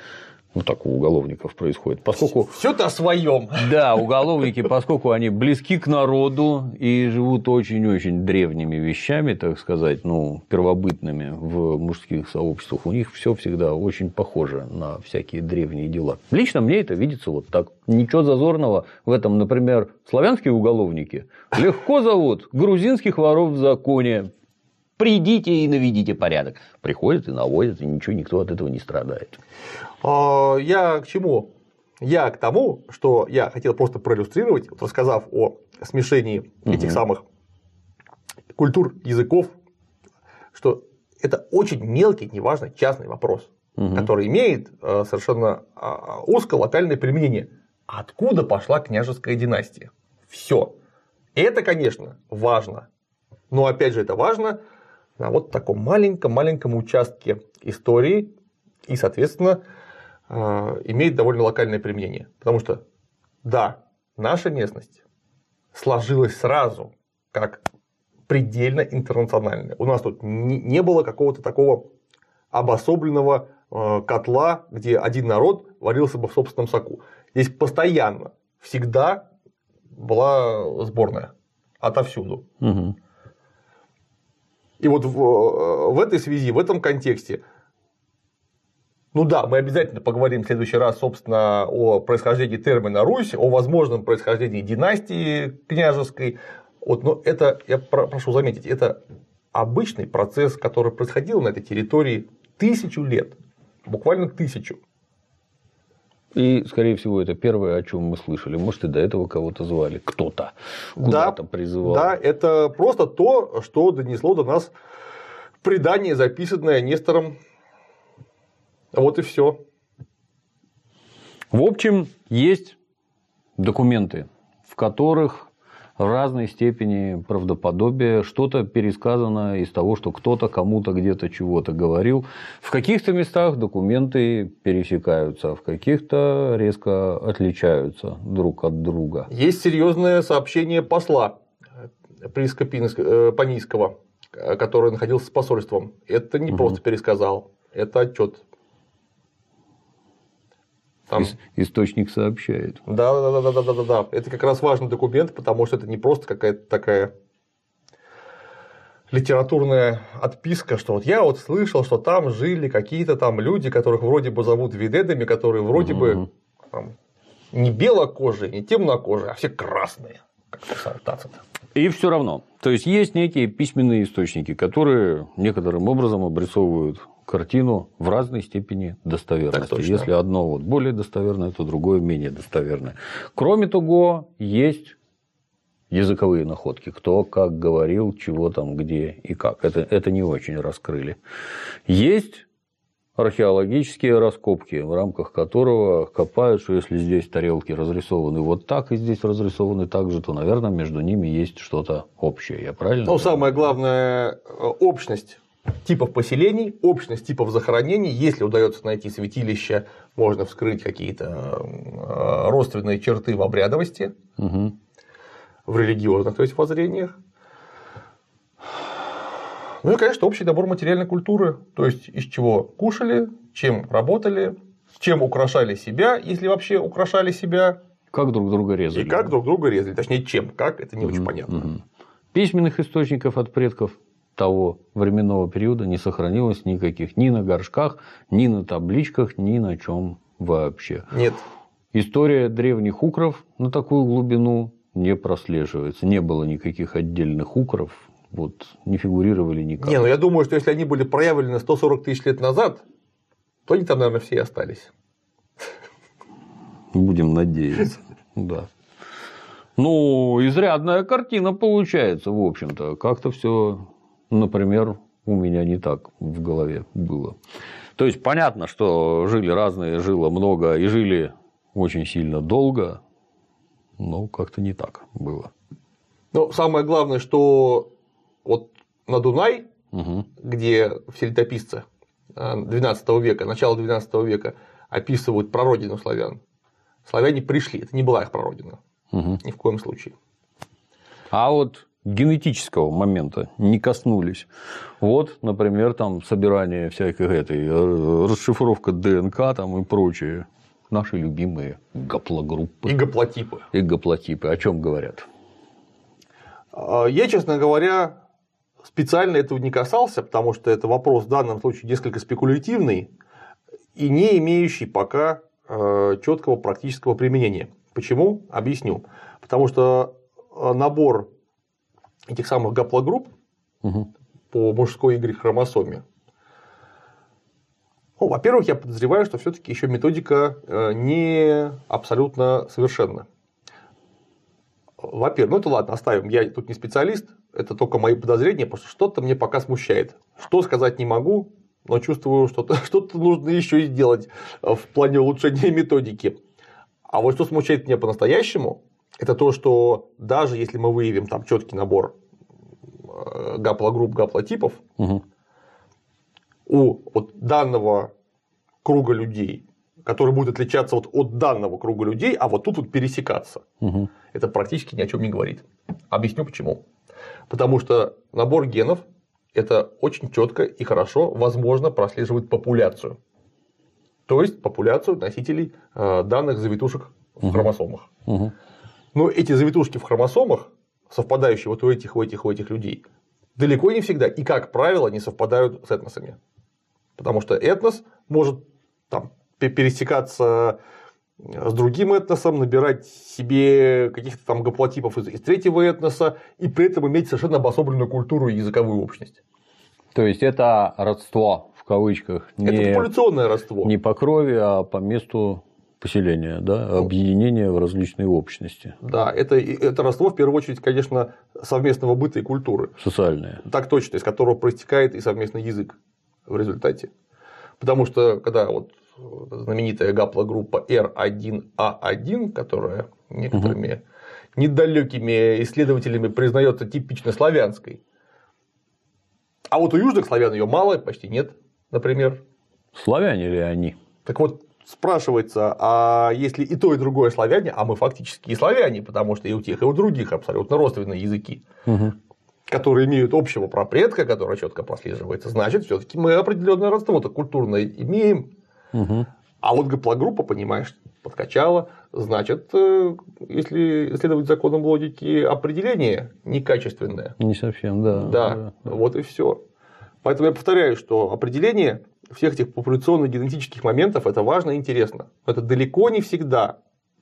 Вот так у уголовников происходит. Поскольку... Все-то о своем. Да, уголовники, поскольку они близки к народу и живут очень-очень древними вещами, так сказать, ну, первобытными в мужских сообществах, у них все всегда очень похоже на всякие древние дела. Лично мне это видится вот так. Ничего зазорного в этом, например, славянские уголовники легко зовут грузинских воров в законе. Придите и наведите порядок. Приходят и наводят, и ничего, никто от этого не страдает. Я к чему? Я к тому, что я хотел просто проиллюстрировать, вот рассказав о смешении угу. этих самых культур, языков, что это очень мелкий, неважно, частный вопрос, угу. который имеет совершенно узкое локальное применение. Откуда пошла княжеская династия? Все. Это, конечно, важно. Но опять же, это важно на вот таком маленьком-маленьком участке истории и, соответственно, имеет довольно локальное применение. Потому что, да, наша местность сложилась сразу как предельно интернациональная. У нас тут не было какого-то такого обособленного котла, где один народ варился бы в собственном соку. Здесь постоянно, всегда была сборная отовсюду. Угу. И вот в, в этой связи, в этом контексте, ну да, мы обязательно поговорим в следующий раз, собственно, о происхождении термина Русь, о возможном происхождении династии княжеской. Вот, но это, я прошу заметить, это обычный процесс, который происходил на этой территории тысячу лет, буквально тысячу. И, скорее всего, это первое, о чем мы слышали. Может, и до этого кого-то звали, кто-то куда-то да, призывал. Да, это просто то, что донесло до нас предание, записанное Нестором. Вот и все. В общем, есть документы, в которых в разной степени правдоподобия что-то пересказано из того, что кто-то кому-то где-то чего-то говорил. В каких-то местах документы пересекаются, а в каких-то резко отличаются друг от друга. Есть серьезное сообщение посла Панийского, который находился с посольством. Это не угу. просто пересказал, это отчет. Там... Источник сообщает. Да, да, да, да, да, да, да. Это как раз важный документ, потому что это не просто какая-то такая литературная отписка, что вот я вот слышал, что там жили какие-то там люди, которых вроде бы зовут видедами, которые вроде угу. бы там, не белокожие, не темнокожие, а все красные. Как-то и все равно. То есть есть некие письменные источники, которые некоторым образом обрисовывают картину в разной степени достоверности. Если одно вот более достоверное, то другое менее достоверное. Кроме того, есть языковые находки. Кто как говорил, чего там, где и как. Это, это не очень раскрыли. Есть археологические раскопки, в рамках которого копают, что если здесь тарелки разрисованы вот так, и здесь разрисованы так же, то, наверное, между ними есть что-то общее. Я правильно? Ну, самое главное, общность типов поселений, общность типов захоронений. Если удается найти святилища, можно вскрыть какие-то родственные черты в обрядовости, угу. в религиозных, то есть воззрениях. Ну и, конечно, общий набор материальной культуры, то есть из чего кушали, чем работали, чем украшали себя, если вообще украшали себя. Как друг друга резали. И как друг друга резали. Точнее, чем, как, это не угу, очень понятно. Угу. Письменных источников от предков того временного периода не сохранилось никаких ни на горшках, ни на табличках, ни на чем вообще. Нет. История древних укров на такую глубину не прослеживается. Не было никаких отдельных укров, вот, не фигурировали никак. Не, ну я думаю, что если они были проявлены сто сорок тысяч лет назад, то они там, наверное, все и остались. Будем надеяться. Да. Ну, изрядная картина получается, в общем-то. Как-то все, например, у меня не так в голове было. То есть понятно, что жили разные, жило много и жили очень сильно долго, но как-то не так было. Ну, самое главное, что вот на Дунай, угу. где все летописцы двенадцатого века, начало двенадцатого века описывают прародину славян, славяне пришли, это не была их прародина. Угу. Ни в коем случае. А вот генетического момента не коснулись. Вот, например, там собирание всяких этой, расшифровка ДНК там и прочее. Наши любимые гаплогруппы. И гаплотипы. И гаплотипы. О чем говорят? Я, честно говоря, специально этого не касался, потому что это вопрос в данном случае несколько спекулятивный и не имеющий пока четкого практического применения. Почему? Объясню. Потому что набор этих самых гаплогрупп угу. по мужской Y-хромосоме. Ну, во-первых, я подозреваю, что все-таки еще методика не абсолютно совершенна. Во-первых, ну это ладно, оставим. Я тут не специалист, это только мои подозрения, потому что что-то мне пока смущает. Что сказать не могу, но чувствую, что-то, что-то нужно еще и сделать в плане улучшения методики. А вот что смущает меня по-настоящему, это то, что даже если мы выявим там четкий набор гаплогрупп, гаплотипов, угу. у вот данного круга людей, который будет отличаться вот от данного круга людей, а вот тут вот пересекаться, угу. это практически ни о чем не говорит. Объясню почему. Потому что набор генов это очень четко и хорошо возможно прослеживает популяцию. То есть популяцию носителей данных завитушек в угу. хромосомах. Угу. Но эти завитушки в хромосомах, совпадающие вот у этих, у этих, у этих людей, далеко не всегда и, как правило, не совпадают с этносами. Потому что этнос может там, пересекаться с другим этносом, набирать себе каких-то там гаплотипов из, из третьего этноса и при этом иметь совершенно обособленную культуру и языковую общность. То есть это родство в кавычках. Не, это популяционное родство. Не по крови, а по месту поселения, да, объединение в различные общности. Да, это, это родство, в первую очередь, конечно, совместного быта и культуры. Социальное. Так точно, из которого проистекает и совместный язык в результате. Потому что, когда вот знаменитая гаплогруппа эр один а один, которая некоторыми угу. недалекими исследователями признается типично славянской, а вот у южных славян ее мало, почти нет, например. Славяне ли они? Так вот, спрашивается, а если и то, и другое славяне, а мы фактически и славяне, потому что и у тех, и у других абсолютно родственные языки, угу. которые имеют общего прапредка, который четко прослеживается, значит, все-таки мы определенное родство-то культурное имеем. Угу. А вот гаплогруппа, понимаешь, подкачала, значит, если следовать законам логики, определение некачественное. Не совсем, да. Да, да. вот и все. Поэтому я повторяю, что определение всех этих популяционно-генетических моментов это важно и интересно. Но это далеко не всегда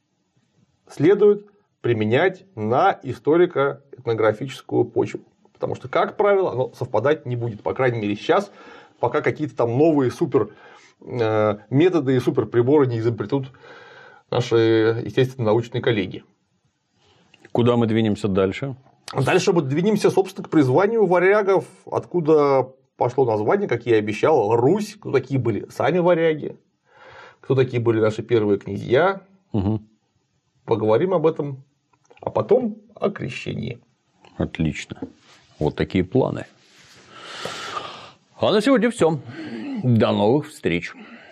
следует применять на историко-этнографическую почву. Потому что, как правило, оно совпадать не будет. По крайней мере, сейчас, пока какие-то там новые супер методы и суперприборы не изобретут наши, естественно, научные коллеги. Куда мы двинемся дальше? Дальше мы двинемся, собственно, к призванию варягов, откуда пошло название, как я и обещал, Русь. Кто такие были сами варяги, кто такие были наши первые князья. Угу. Поговорим об этом, а потом о крещении. Отлично. Вот такие планы. А на сегодня все. До новых встреч.